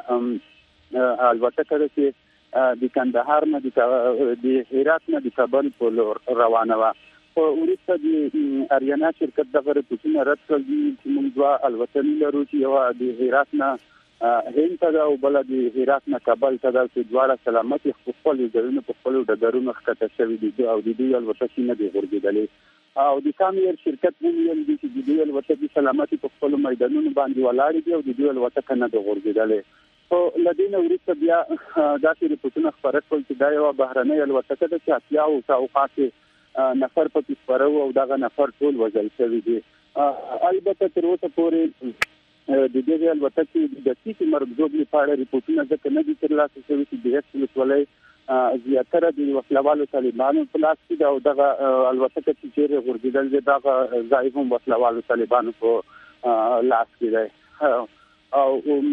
الوتکه ده چې د کندهار نه د هرات نه د کابل په لور روانه وه. خو وروسته د اریانا شرکت دغه رپوټونه رد کړل دي چې موږ دوه الوتنې لرو چې یوه د هرات نه هند ته ده او بله د هرات نه کابل ته ده، چې دواړه سلامت په خپلو ځایونو په خپلو ډګرونو ښکته شوي دي او د دوی الوتکې نه دي غورځېدلې. او د کامیر شرکت وویل دي چې د دوی الوتکې سلامتي په خپلو میدانونو باندې ولاړې دي او د دوی الوتکه نه ده غورځېدلې. خو له دې نه وروسته بیا داسې رپوټونه خپاره شول چې دا یوه بهرنۍ الوتکه ده چې اتیاو شاوخوا کې نفر پکې خپاره وو او دغه نفر ټول وژل شوي دي. البته تر اوسه پورې د دغې الوتکې د دقیقې مرګ ژوبلې په اړه رپوټونه ځکه نه دي ترلاسه شوي چې د هېڅ ولسوالۍ زیاتره د وسلوالو طالبانو په لاس کې ده او دغه الوتکه چې چیرې غورځېدل دی دغه ځای هم وسلوالو طالبانو په لاس کې دی. او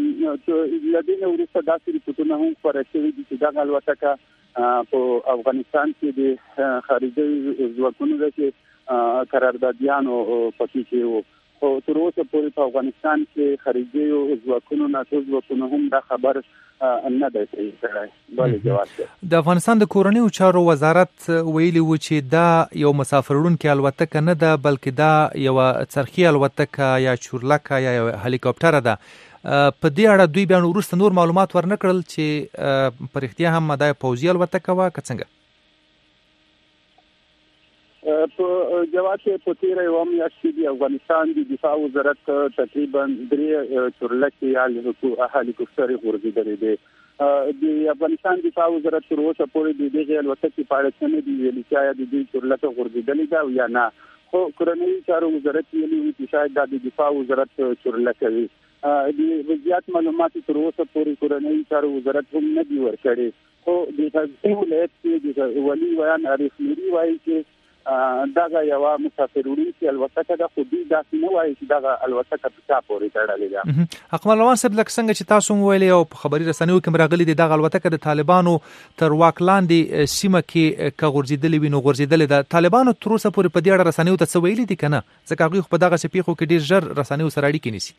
له دې نه وروسته داسې رپوټونه هم خپاره شوي دي چې دغه الوتکه په افغانستان کې د خارجي ځواکونو ده چې قراردادیانو پکې کې وو. خو تر اوسه پورې په افغانستان کې خارجي ځواکونو ناتو ځواکونو هم دا خبر نه دی صحیح کړی. بلې جواب دی. د افغانستان د کورنیو چارو وزارت ویلي و چې دا یو مسافر وړونکې الوتکه نه ده، بلکې دا یوه څرخي الوتکه یا چورلکه یا هلیکاپټره ده. په دې اړه دوی بیا وروسته نور معلومات ورنه کړل چې په رښتیا هم دا پوځي الوتکه وه که څنګه؟ په جواب کې په تیره یوه میاشت کې د افغانستان د دفاع وزارت تقریبا درې چورلکې یا هلیکوپټرې غورځېدلې دي. د افغانستان دفاع وزارت تر اوسه پورې د دې الوتکې په اړه څه نه دی ویلي چې د دې چورلته غورځېدلې ده یا نه. خو کورنۍ چارو وزارت ویلي چې شاید د دفاع وزارت چورلته کوي. د وضعیت معلومات تر اوسه پورې کورنۍ چارو وزارت هم نه دی ورکړي. خو د غزنی ولایت کې د ولي ویان عارف نوري وایي چې دغه یو مسافر وړونکي الوتکه ده، خو دوی داسې نه وایي چې دغه الوتکه په چا پورې تړلې ده. اکمل روان صاحب لکه څنګه چې تاسو ویلي او په خبري رسنیو کې راغلي دي دغه الوتکه د طالبانو تر واک لاندې سیمه کې که غورځېدلې وي نو غورځېدلې ده. طالبانو تر اوسه پورې په دې اړه رسنیو ته څه ویلي دي که نه؟ ځکه هغوی خو په دغه پیښو کې ډېر ژر رسنیو سره اړیکې نیسي.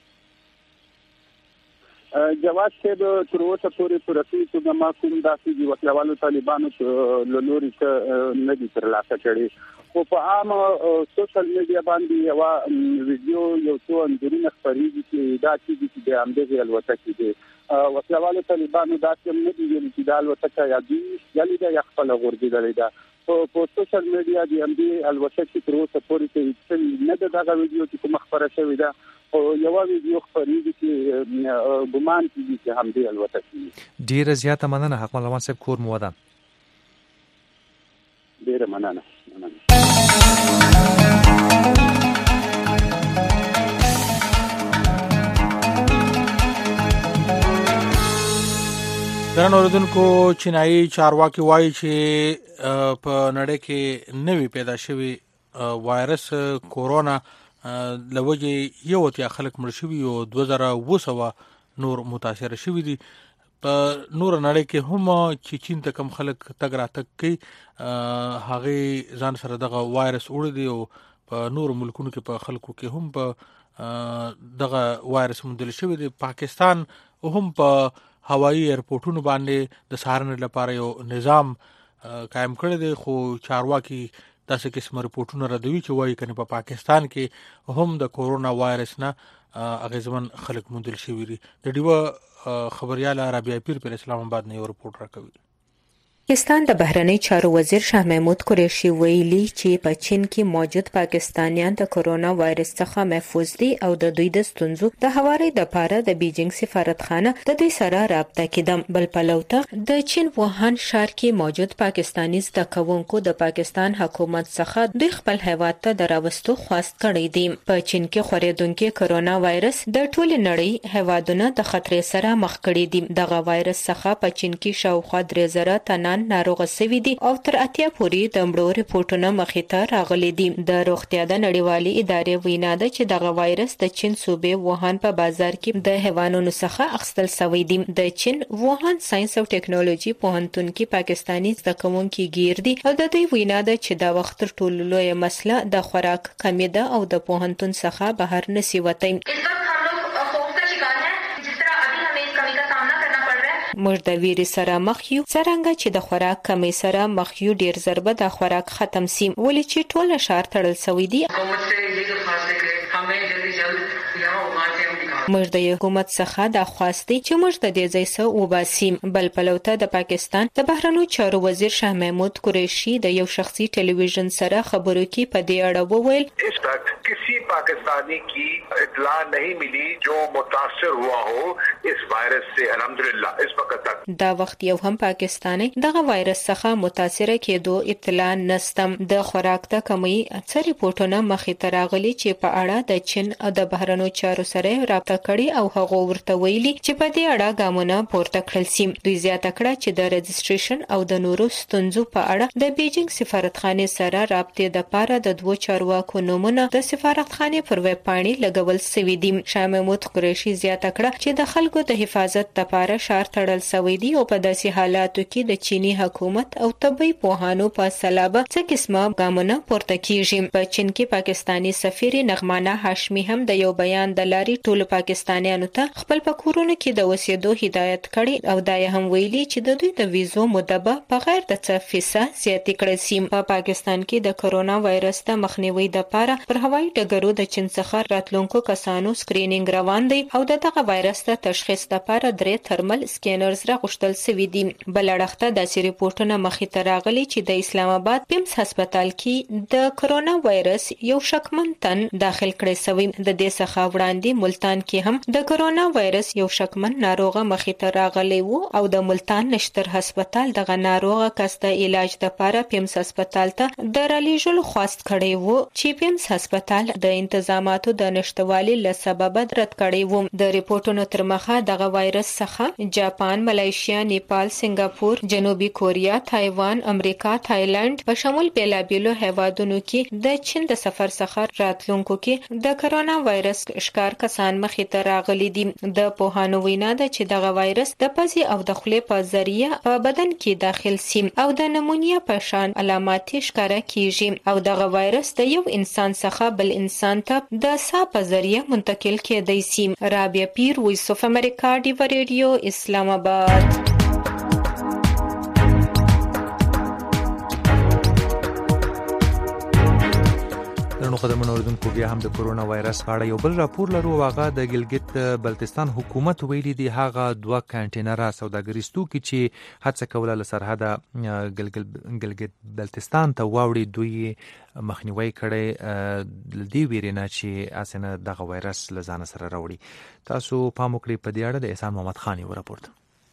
جواز صاحب تر اوسه پورې په رسمي توګه ما کوم داسې د وکیلوالو طالبانو له لوري څه نه دي ترلاسه کړي. خو په عام سوشل میډیا باندې یو ویډیو یو څو انځورونه خپرېږي چې دا چې د همدغې الوتکې دی. وکیلوالو طالبانو داسې هم نه دي ویلي چې دا الوتکه یا دوی ویلې ده یا خپله غورځېدلې ده. په سوشل میډیا د همدې الوتکې تر اوسه پورې ته نه ده دغه ویډیو چې کومه خپره شوې ده. او یو ویډیو خپرېږي چې ګمان کېږي چې همدې الوتکې. ډېره زیاته مننه حکمل روان صاحب، کور مو ودان. ډېره مننه مننه. درنو اوریدونکو، چینایي چارواکي وایي چې په نړۍ کې نوی پیدا شوی وایرس کورونا لوجه یو اتیا خلک مړ شوي او دوه زره اوه سوه نور متاثر شوي دي. په نور نړۍ کې هم چې چین ته کم خلک تګ راتګ کوي هغې ځان سره دغه وایرس وړی دی او په نور ملکونو کې په خلکو کې هم په دغه وایرس موندل شوی دی. پاکستان هم په هوایي ایرپورټونو باندې د څارنې لپاره یو نظام قائم کړی دی، خو چارواکي داسې قسمه رپورټونه ردوي چې وایي کنه په پاکستان کې هم د کورونا وایرس نه اغیزمن خلک موندل شوي دي. د ډیوه خبريال رابعه پیر پر اسلام آباد نه یو رپورټ راکوي. پاکستان د بهرنی چارو وزیر شاه محمود قریشي ویلي چې په چین کې موجود پاکستانیان د کورونا وایرس څخه محفوظ دي او د دوی د ستونزو د هواري د پاره د بیجینګ سفارتخانه د دوی سره رابطه کېدم. بل پلوته د چین ووهان ښار کې موجود پاکستانی زده کوونکو د پاکستان حکومت څخه دوی خپل هیواد ته دراوستو خواست کړی دی. په چین کې خورېدونکي کورونا وایرس د ټول نړۍ هیوادونو د خطرې سره مخ کړي دي. دغه وایرس څخه په چین کې شاوخوا درې زره تنان ناروغه سوي دي او تر اتیا پورې د مړو ریپورتونه مخې ته راغلي دي. د روغتیا د نړیوالې ادارې وینا ده چې دغه وایرس د چین صوبې ووهان په بازار کې د حیواناتو څخه اخیستل شوی دی. د چین ووهان ساينس او ټیکنالوژي پوهنتون کې پاکستانی زده کوونکي ګیر دي او د دوی وینا ده چې دا وخت تر ټولو لویه مسله د خوراک کمی ده او د پوهنتون څخه بهر نسی وتی. موږ د ویري سره مخ یو، څرنګه چې د خوراک کمی سره مخ یو ډیر ضربه د خوراک ختم سي، ولې چې ټول اشار تړل شوی دي. موږ د حکومت څخه د خواستي چې موږ د دې ځای سره وباسیم. بل پلوته د پاکستان د بهرنیو چارو وزیر شاه محمود قریشي د یو شخصي ټلویزیون سره خبرو کې په دې اړه وویل اس تک کسی پاکستانی کی اطلاع نہیں ملی جو متاثر ہوا ہو اس وائرس سے. الحمدللہ اس وقت تک دا وخت یو هم پاکستانی دغه وایرس څخه متاثر کېدو اطلاع نستم. د خوراک ته کمی څه ریپورتونه مخې ته راغلي چې په اړه د چین او د بهرنیو چارو سره رابطه کړي او هغه ورته ویلي چې په دې اړه ګامونه پورته کړل سي. دوی زیاته کړه چې د رجسټریشن او د نورو ستونزو په اړه د بیجینګ سفارتخانه سره رابطه د پاره د دوه چارواکو نومونه د سفارتخانه پر ویب پاڼې لګول شوی دي. شاه محمود قریشي زیاته کړه چې د خلکو د حفاظت لپاره شار تړل شوی دی او په داسې حالاتو کې د چینی حکومت او طبي پوهانو په سلابه څه قسمه ګامونه پورته کیږي. په چین کې پاکستانی سفیر نغمانه هاشمی هم د یو بیان د لاري ټول پاکستانیانو ته خپل پکورونو کې د وسیدو هدایت کړي او دا هم ویلي چې د دوی د ویزو مدبه په غیر د څه فیصد زیاتې کړې سي. په پاکستان کې د کورونا وایرس د مخنیوي لپاره پر هوایي ډګرو د چین څخه راتلونکو کسانو سکرینینګ روان دی او دغه وایرس د تشخیص لپاره درې ترمل سکینرز راغوښتل شوي دي. بل اړخته داسې ریپورتونه مخې ته راغلي چې د اسلام آباد پیمز هسپتال کې د کورونا وایرس یو شکمن تن داخل کړی شوی. د دې څخه وړاندې ملتان کې کې هم د کرونا وایرس یو شکمن ناروغه مخې ته راغلی و او د ملتان نشتر هسپتال دغه ناروغه کس د علاج لپاره پیمز هسپتال ته د رالیږلو خواست کړی و چې پیمز هسپتال د انتظاماتو د نشټوالي له سببه رد کړی و. د ریپورتونو تر مخه دغه وایرس څخه جاپان، ملایشیا، نیپال، سنگاپور، جنوبي کوریا، تایوان، امریکا، تایلند په شمول بیلابیلو هیوادونو کې د چین د سفر څخه راتلونکو کې د کرونا وایرس ښکار کسان مخې ته راغلي دي. د پوهانو وینا ده چې دغه وایرس د پزې او د خولې په ذریعه په بدن کې داخل سي او د نمونیا په شان علامات ښکاره کیږي او دغه وایرس د یو انسان څخه بل انسان ته د سا په ذریعه منتقل کېدای سي. رابعه پیر، وایس اف امریکا، ډیو ریډیو، اسلام آباد. درنو قدمونو اوریدونکو، بیا هم د کرونا وایرس په اړه یو بل راپور لرو. هغه د ګلګت بلتستان حکومت ویلي دی هغه دوه کانټینره سوداګریز توکي چې هڅه کوله له سرحده ګلګت بلتستان ته واوړي دوی مخنیوي کړي د دې ویرینه چې اسنه دغه وایرس له ځان سره راوړي. تاسو پام وکړئ په دې اړه د احسان محمد خان یو راپور.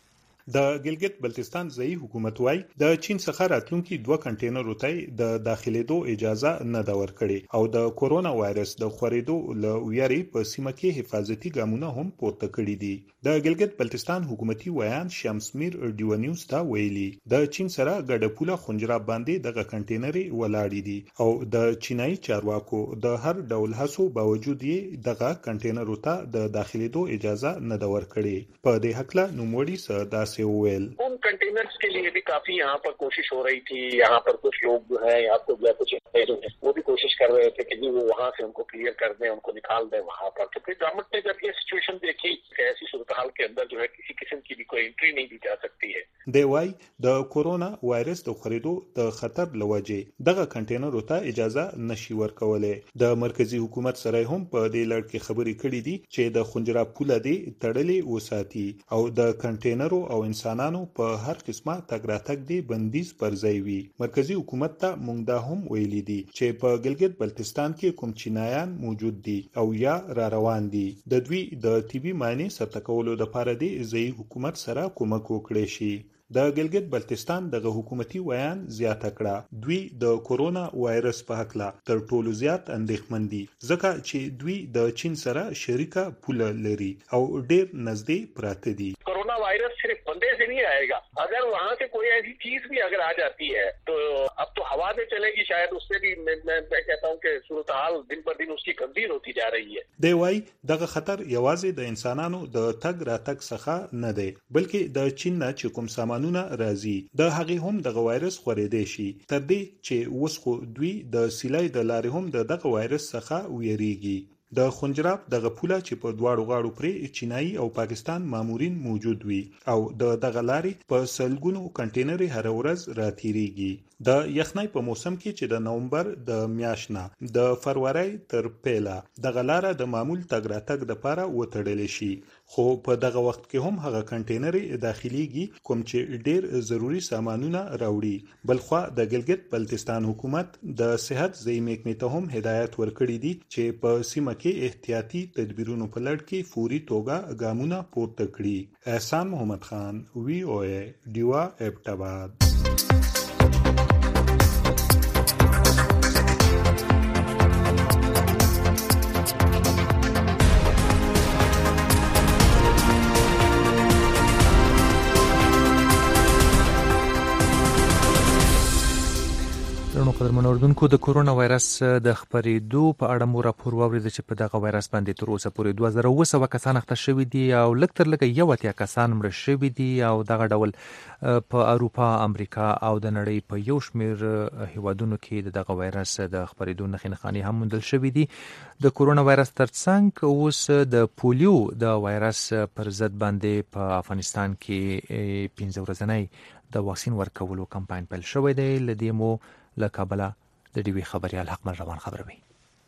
د ګلګت بلتستان ځایي حکومت وايي د چین څخه راتلونکي دوه کنټینرو ته د داخليدو اجازه نه دا ورکړي او د کورونا وایرس د خورېدو له ویاري په سیمه کې حفاظتي ګامونه هم پورته کړي دي. د ګلګت بلتستان حکومتي ویان شمسمیر ډیو نیوز ته ویلي د چین سره ګډه پوله خنجراب باندې دغه کنټینري ولاړې دي او د چینایي چارواکو د هر ډول هڅو باوجود یې دغه کنټینرو ته د داخليدو اجازه نه دا ورکړي. په دې حق له نوموړي سره उन कंटेनर्स के लिए भी काफी यहाँ पर कोशिश हो रही थी. यहाँ पर कुछ लोग जो है आपको जो कुछ वो भी कोशिश कर रहे थे कि जी वो वहाँ से उनको क्लियर कर दें, उनको निकाल दें वहाँ पर. तो फिर गवर्नमेंट ने जब ये सिचुएशन देखी कि ऐसी सूरत हाल के अंदर जो है किसी किस्म की भी कोई एंट्री नहीं दी जा सकती है. دی وايي د کورونا وایرس د خورېدو د خطر لوجې دغه کنټینرو ته اجازه نشي ورکولای. د مرکزی حکومت سره هم په دې لړ کې خبرې کړې دي چې د خنجرا پوله دی تړلې وساتي او د کنټینرو او انسانانو په هر قسمه تګ راتګ دی بندیز پر ځای وي. مرکزی حکومت ته مونږ دا هم ویلي دي چې په ګلګت بلتستان کې کوم چینایان موجود دي او یا را روان دي د دوی د طبي معنی سره کولو د پاره دی ځایي حکومت سره کومک وکړي شي. د ګلګت بلتستان دغه حکومتي ویان زیاته کړه دوی د کورونا وایرس په حق لا تر ټولو زیات اندېښمن دي ځکه چې دوی د چین سره شریکه پوله لري او ډېر نږدې پراته دي. कोरोना वायरस सिर्फ बंदे से नहीं आएगा, अगर वहाँ से कोई ऐसी चीज भी अगर आ जाती है तो अब तो हवा में चलेगी शायद, उससे भी मैं, मैं, मैं कहता हूँ कि सूरत हाल दिन पर दिन उसकी गंभीर होती जा रही है. دی وايي دغه خطر یوازې د انسانانو د تګ راتګ څخه نه دی بلکې د چین نه چې کوم سامانونه راځي د هغه هم دغه وایرس خورېدې شي تر دې چې اوس خو دوی د سیلای د لارې هم د دغه وایرس څخه ویریږي. د خنجراب دغه پوله چې په دواړو غاړو پرې چینایي او پاکستان مامورین موجود وي او د دغه لارې په سلګونو کنټینري هر ورځ راتېریږي. د یخنۍ په موسم کې چې د نومبر د میاشت نه د فروری تر پیله دغه لاره د معمول تګ راتګ دپاره وتړلی شي خو په دغه وخت کې هم هغه کنټینري داخليږي کوم چې ډېر ضروري سامانونه راوړي. بلخوا د ګلګت بلتستان حکومت د صحت ځایي محکمې ته هم هدایت ورکړی دي چې په سیمه کې احتیاطي تدبیرونو په لړ کې فوري توګه ګامونه پورته کړي. احسان محمد خان، وی او ای، ډیوا ابټاباد. نو قدرمن اوردونکو د کورونا وایرس د خپرېدو په اړه مو راپور واورید چې په دغه وایرس باندې تر اوسه پورې دوه زره اوه سوه کسان اخته شوي دي او لږ تر لږه یو اتیا کسان مړه شوي دي او دغه ډول په اروپا، امریکا او د نړۍ په یو شمېر هیوادونو کې دغه وایرس د خپرېدو نښې نښانې هم موندل شوي دي. د کورونا وایرس ترڅنګ اوس د پولیو د وایرس پر ضد باندې په افغانستان کې پنځه ورځنی د واکسین ورکولو کمپاین پیل شوی دی. له دې مو له کابله د ډیوي خبريال حقمل روان خبروي.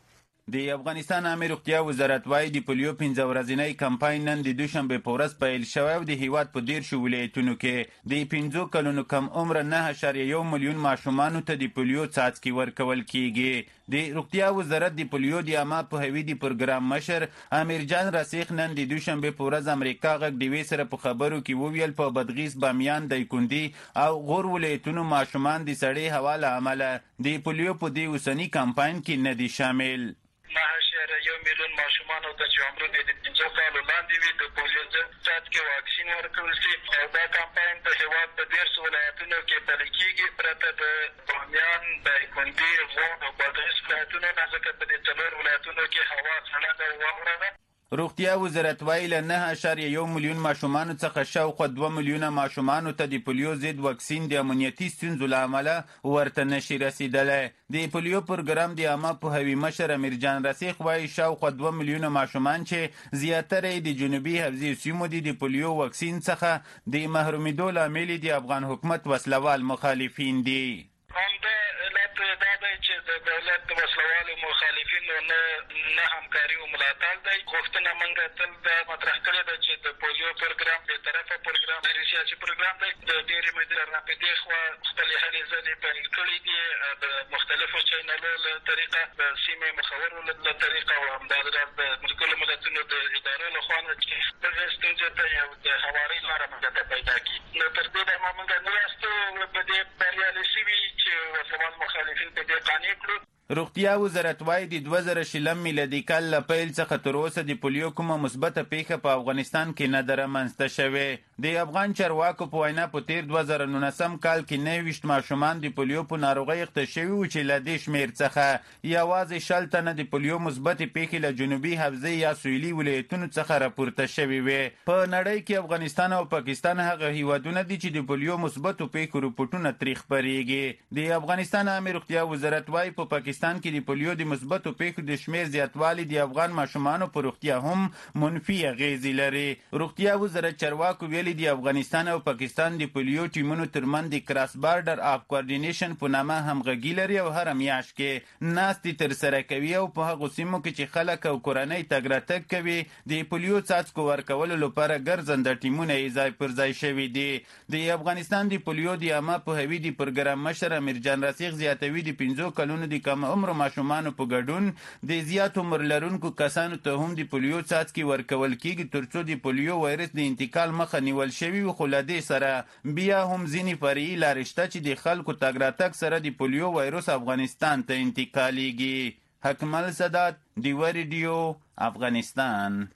د افغانستان عامه روغتیا وزارت وايي د پولیو پنځه ورځنی کمپاین نن د دوشنبه په ورځ پیل شوی او د هیواد په دیرشو ولایتونو کې د پنځو کلونو کم عمره نه اعشاریه یو میلیون ماشومانو ته د پولیو څاڅکي ورکول کیږي. د روغتیا وزارت د پولیو د عامه پوهاوي د پروګرام مشر امیر جان راسخ نن د دوشنبه په ورځ امریکا غږ ډیوي سره په خبرو کې وویل په بدغیس، بامیان، دایکندي او غور ولایتونو ماشومان د سړې هوا له امله د پولیو په دې اوسني کمپاین کې نه دي شامل. نه اعشاریه یو میلیون ماشومانو ته چې عمر یې د پنځو کالو لاندې وي د پولیو ضد څاڅکي واکسین ورکول شي او دا کمپاین په هېواد په دېرشو ولایتونو کې پلی کېږي پرته د بامیان، دایکندي، غور او بادغیس ولایتونو نه، ځکه په دې څلور ولایتونو کې هوا سړه ده او واوره ده. روغتیا وزارت وايي له نه اعشاریه یو میلیون ماشومانو څخه شاوخوا دوه میلیونه ماشومانو ته د پولیو ضد واکسین د امنیتي ستونزو له امله ورته نشي رسیدلی. د پولیو پروګرام د عامه پوهاوي مشر امیر جان راسخ وايي شاوخوا دوه میلیونه ماشومان چې زیاتره یې د جنوبي حوزې سیمو دي د پولیو واکسین څخه د محرومیدو لامل د افغان حکومت وسلوال مخالفین دي. همدا علت دا دی چې د دولت د وسلوالو مخالفینو نه نه همکاري او ملاتړ دی. غوښتنه موږ تل دا مطرح کړې ده چې د پولیو پروګرام بېطرفه پروګرام دی، سیاسي پروګرام دی. د ډېرې مودې نه په دې خوا خپلې هلې ځلې پیل کړي دي د مختلفو چینلو له طریقه، د سیمې مخورو له طریقه او همداراز د ملګرو ملتونو د ادارو له خوا نه چې دغې ستونزې ته یو د هوارۍ لاره موږ ته پیدا کړي. نو تر دې دمه موږ نه یاستو په دې بریالي شوي چې وسلوال مخالفین په دې قانع کړو. روغتیا وزارت وايي د دوه زره شلم میلادي کال له پیل څخه تر اوسه د پولیو کومه مثبته پیښه په افغانستان کې نه ده رامنځته شوې. د افغان چارواکو په وینا په تیر دوه زره نولسم کال کې نهه ویشت ماشومان د پولیو په ناروغۍ اخته شوي وو چې له دې شمېر څخه یوازې شل تنه د پولیو مثبتې پیښې له جنوبي حوزې یا سویلي ولایتونو څخه راپورته شوي وې. په نړۍ کې افغانستان او پاکستان هغه هیوادونه دي چې د پولیو مثبتو پیښو رپورټونه ترې خپرېږي. د افغانستان عامه روغتیا وزارت وايي په پاکستان کې د پولیو د مثبتو پیښو د شمېر زیاتوالی د افغان ماشومانو په روغتیا هم منفي اغیزې لري. روغتیا وزارت چارواکو ویلي د افغانستان او پاکستان د پولیو ټیمونو ترمنځ د کراس بارډر اف کوارډینیشن په نامه همغږي لري او هره میاشت کې ناستې ترسره کوي او په هغو سیمو کې چې خلک او کورنۍ تګ راتګ کوي د پولیو څاڅکو ورکولو لپاره ګرځنده ټیمونه یې ځای پر ځای شوي دي. د افغانستان د پولیو د عامه پوهاوي د پروګرام مشر امیر جان راسخ زیاتوي د پنځو کلونو د کم عمر ماشومانو په ګډون د زیات عمر لرونکو کسانو ته هم د پولیو څاڅکي ورکول کیږي ترڅو د پولیو وایرس د انتقال مخه نیول شوی وي. خو له دې سره بیا هم ځینې فرعي لارې شته چې د خلکو تګ راتګ سره د پولیو وایرس افغانستان ته انتقالیږي. حکمل سادات، ډیوه ریډیو، افغانستان.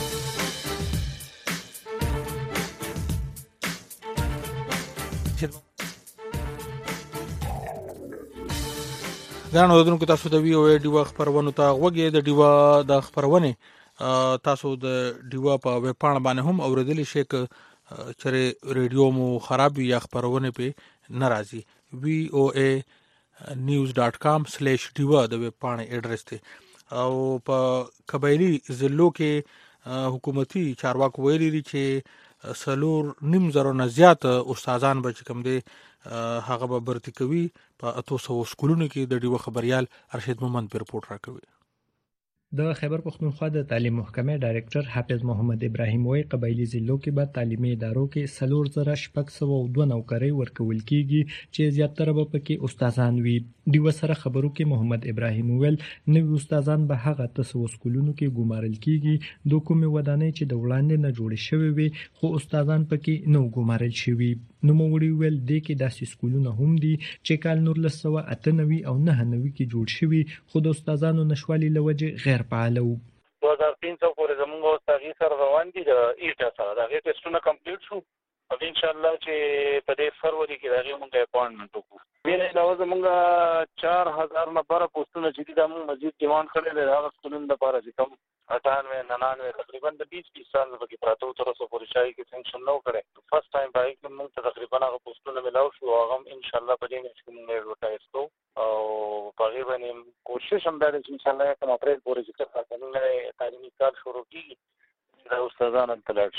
ګرانو اوریدونکو، تاسو د وی او ای ډیوا خبرونو ته غوږی د ډیوا د خبرونه تاسو د ډیوا په ویب پاڼه باندې هم اوریدلی شئ. چې ریډیو مو خراب یا خبرونه په ناراضي وی او ای نیوز ډاٹ کام سلیش ډیوا د ویب پاڼې اډرس ته او په قبایلی ضلعو کې حکومتي چارواکو ویلي دي چې سلور نیم زره نه زیات استادان به کوم دي هغه به برتی کوي په اتو سو سکولونو کې. د ډیو خبريال ارشد محمد په رپورت راکوي. د خیبر پختونخوا د تعلیم محکمې ډایریکټر حافظ محمد ابراهیم وایي قبایلی ضلعو کې به تعلیمي ادارو کې سلور زره شپږ سوه او دوه نوکرۍ ورکول کیږي چې زیاتره به پکې استادان وي. ډیو سره خبرو کې محمد ابراهیم ویل نوي استادان به هغه تاسو سکولونو کې ګمارل کیږي د کومې ودانۍ چې د وړاندې نه جوړې شوې وي خو استادان پکې نو ګمارل شوي. نوموړي ویل د کې داسې سکولونه هم دي چې کال نولس سوه اته نوي او نهه نوي کې جوړ شوي خو د استادانو نشوالي له وجې غیر فعاله وو. دوه هزار تین سو پورې زموږ استادي سره روان دي د ایټا سره د هغې ټسټونه کمپلیټ شو او انشاءالله چې په دې فروری کې د هغې مونږ اپاینټمنټ وکړو. دې نه علاوه زموږ چار هزار نه بره پوسټونه چې دي دا مونږ مزید ډیمانډ کړی دی د هغه سکولونو دپاره چې کوم اټانوے ننانوے تقریبا د بیس بیس سال پکې پراته وو تر اوسه پورې چا یې کې سینکشن نه و کړی. فرسټ ټایم په هغې کې مونږ ته تقریبا هغه پوسټونه میلاو شو او هغه هم انشاءالله په دې میاشت کې مونږ ایډورټایز کوو او په هغې باندې کوشش هم دا دی چې انشاءالله کوم اپریل پورې چې کله تعلیمي کال شروع کېږي چې دا استادان هلته لاړ شي.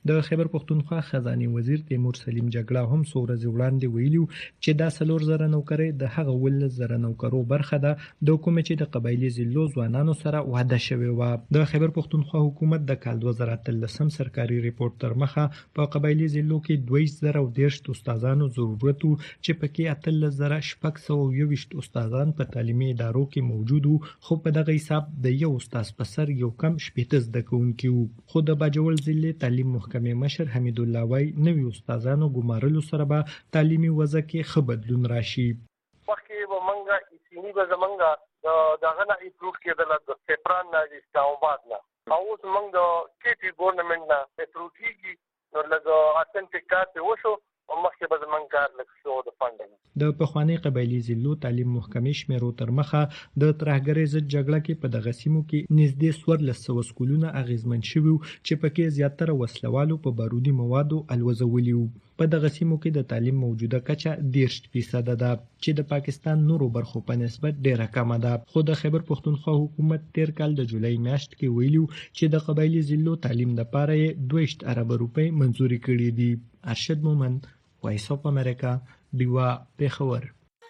د خیبر پښتونخوا خزانه وزیر تیمور سلیم جګړه هم څو ورځې وړاندې ویلو چې دا څلور زره نوکرۍ د هغه ولس زره نوکرو برخه ده د کوم چې د قبایلی ضلعو ځوانانو سره وعده شوی و. د خیبر پښتونخوا حکومت د کال دوه زره اتلسم سرکاري ریپورت تر مخه په قبایلی ضلعو کې دوه زره او دېرش استادانو ضرورت و چې پکې اتلس زره شپږ سوه یوویشت استادان په تعلیمي ادارو کې موجود وو، خو په دغه حساب د یو استاد په سر یو کم شپېته زده کوونکي وو. خو د باجوړ ضلع تعلیم محکمې مشر حمید الله وای نوي استادانو ګمارلو سره به تعلیمي وضع کې ښه بدلون راشي. مخکې به موږ ایسیني به زموږ دغه نه امپروف کېدله د سپران نه د اسلام آباد نه، او اوس موږ د کېټي ګورنمنټ نه امپروف کېږي نو لږ اتنټیک کار پرې وشو او مخکې به زموږ کار لږ شو د فنډنګ. د پخواني قبایلي ضلعو تعلیم محکمې شمیرو تر مخه د ترهګرۍ ضد جګړه کې په دغه سیمو کې نږدې څوارلس سوه سکولونه اغېزمن شوي وو چې پکې زیاتره وسلوالو په بارودي موادو الوځولي وو. په دغه سیمو کې د تعلیم موجوده کچه دېرش فیصده ده چې د پاکستان نورو برخو په نسبت ډیره کمه ده. خو د خیبر پښتونخوا حکومت تیر کال د جولای میاشت کې ویلو چې د قبایلي ضلعو تعلیم لپاره یې دویشت اربه روپۍ منظوري کړي دي. ارشد مومند، وایس اف امریکا، ډیوا، پېښور.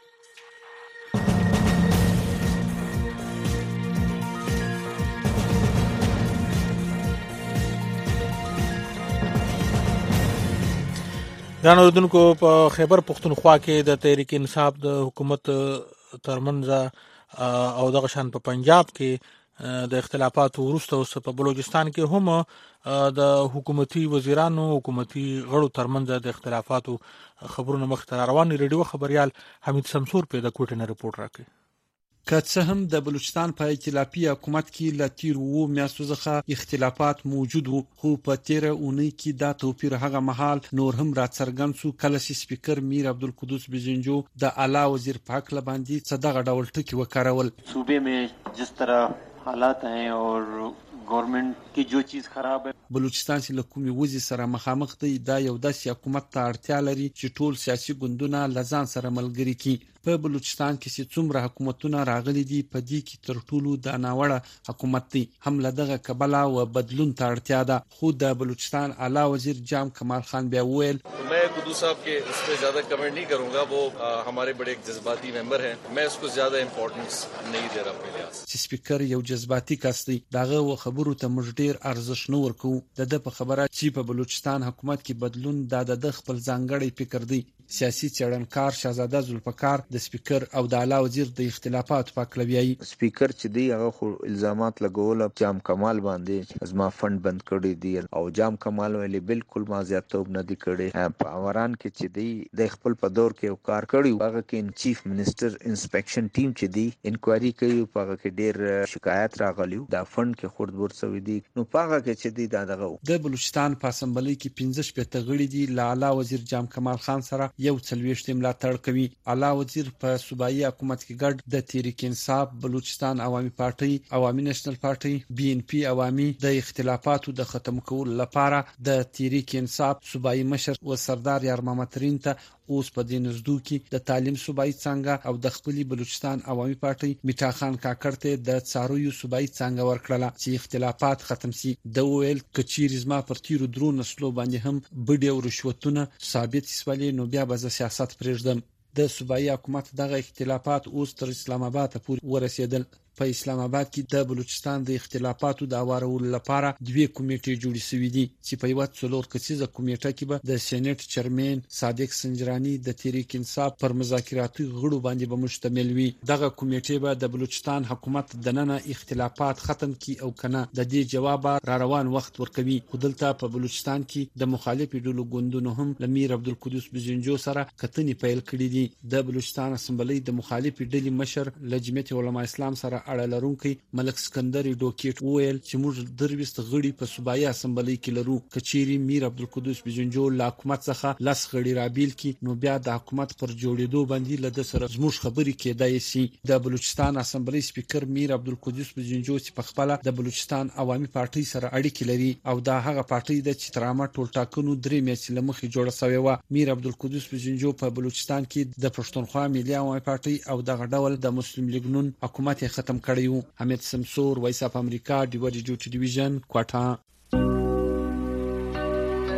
ګران اوریدونکو، په خیبر پښتونخوا کې د تحریک انصاف د حکومت ترمنځ او دغه شان په پنجاب کې د اختلافاتو وروسته اوس په بلوچستان کې هم د حکومتي وزیرانو حکومتي غړو ترمنځ د اختلافاتو خبرونه مخ ته روان دي. ریډیو خبريال حمید سمسور په د کوټ نه رپورت راکړي. که څه هم د بلوچستان په ائتلافي حکومت کې له تیر وو میاشتو څخه اختلافات موجود وو، خو په تیر اونۍ کې دا توپیر هغه مهال نور هم راڅرګند شو کله چې سپیکر میر عبدالقدوس بزنجو د اعلی وزیر په حق باندې څه دغه ډول ټکي وکارول. صوبے میں جس طرح حالات ہیں اور گورنمنٹ کی جو چیز خراب ہے، بلوچستان چې له کومې وضع سره مخامخ دی، دا یو داسې حکومت ته اړتیا لري چې ټول سیاسي ګوندونه له ځان سره ملګري کړي. په بلوچستان کې چې څومره حکومتونه راغلي دي، په دې کې تر ټولو د ناوړه حکومت دی. هم له دغه کبله و بدلون ته اړتیا ده. خو د بلوچستان اعلی وزیر جام کمال خان بیا وویل، میں قدوس صاحب کے اس پہ زیادہ کمنٹ نہیں کروں گا، وہ ہمارے بڑے جذباتی ممبر ہیں، میں اس کو زیادہ امپورټنس نہیں دے رہا اپنے لحاظ. چې سپیکر یو جذباتي کس دی، دغه و خبرو ته موږ ډیر ارزښت نه ورکوو. د ده په خبره چې په بلوچستان حکومت کې بدلون دا د خپل ځانګړی فکر دی. سیاسي څېړنکار شهزاده ذوالفقار د سپیکر او د اعلی وزیر د اختلافاتو په اړه ویلي. سپیکر چې دی هغه خو الزامات لګول جام کمال باندې ازما فند بند کړی دی، او جام کمال ویلي بالکل ما زیاتوب نه دی کړی. په امران کې چې دی د خپل په دور کې یو کار کړی، هغه کې چیف منسٹر انسپیکشن ټیم چې دی انکوایري کوي، په هغه کې ډیر شکایت راغلی دا فند کې خورد ور سوي دي. نو په هغه کې چې دی دا دغه د بلوچستان په اسمبلی کې پنځه شپېته غړي دي له اعلی وزیر جام کمال خان سره یو څلوېښت ملاتړ کوي. اعلی وزیر په صوبایي حکومت کې ګډ د تحریک انصاف، بلوچستان عوامي پارټي، عوامي نېشنل پارټي، بي ان پي عوامي د اختلافاتو د ختم کولو لپاره د تحریک انصاف صوبایي مشر و سردار یار محمد ترین ته اوس په دې نزدو کې د تعلیم صوبایي څنګه او د خپل بلوچستان عوامي پارټي میټا خان کاکړ ته د څارویو صوبایي څنګه ورکړه چې اختلافات ختم شي. د ویل کچیر زما پر تیرو درو نسلو باندې هم بډې او رشوتونه ثابت شولې، نو بیا به سیاست پرېږدم. د صوبایي حکومت دغه اختلافات اوس تر اسلام آباد پورې ورسېدل. په اسلام آباد کې د بلوچستان د اختلافاتو د اوارولو لپاره دوه کمیټې جوړې شوې دي چې په یو څلور کسیزه کمیټه کې به د سېنات چیرمن صادق سنجرانی د تحریک انصاف پر مذاکراتي غړو باندې به مشتمل وي. دغه کمیټې به د بلوچستان حکومت د نن اختلافات ختم کړي او کنه د دې جواب را روان وخت ورکوي. خو دلته په بلوچستان کې د مخالفو ډلو ګوندونو هم لمیر عبدالقدوس بزنجو سره کتنې پیل کړې دي. د بلوچستان اسمبلی د مخالفو ډلې مشر لجمعیت علماء اسلام سره اړه لرونکي ملک سکندر ډوکیټ وویل چې موږ درويست غړي په صوبایي اسمبلی کې لرو. کچيري میر عبدالقدوس بزنجو له حکومت څخه لاس غړي رابیل کی نو بیا د حکومت پر جوړېدو باندې لده سره زموږ خبرې کېدای شي. د بلوچستان اسمبلی سپیکر میر عبدالقدوس بزنجو چې په خپل د بلوچستان عوامي پارټي سره اړیکې لري او دا هغه پارټي د چترامه ټول ټاکنو درې میاشتې لمخې جوړه شوې و. میر عبدالقدوس بزنجو په بلوچستان کې د پښتونخوا ملي عوامي پارټي او دغه ډول د مسلم لیگ نون حکومت ختم کړی و. حمید سمسور، وایس اف امریکا، ډیو ډیو ټلویزیون، کوټه.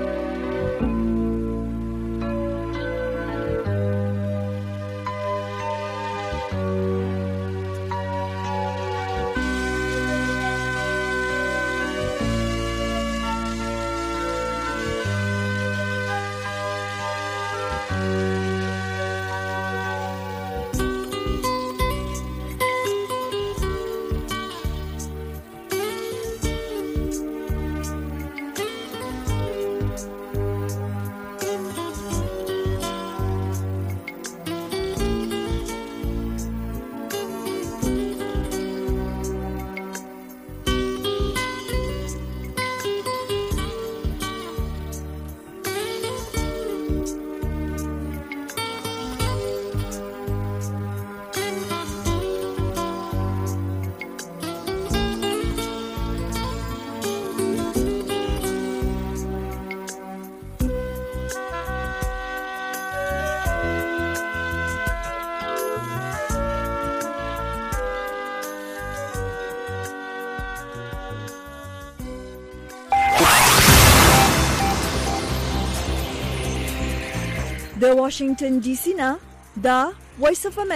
د واشنگټن ډي سي نه دا وایس اف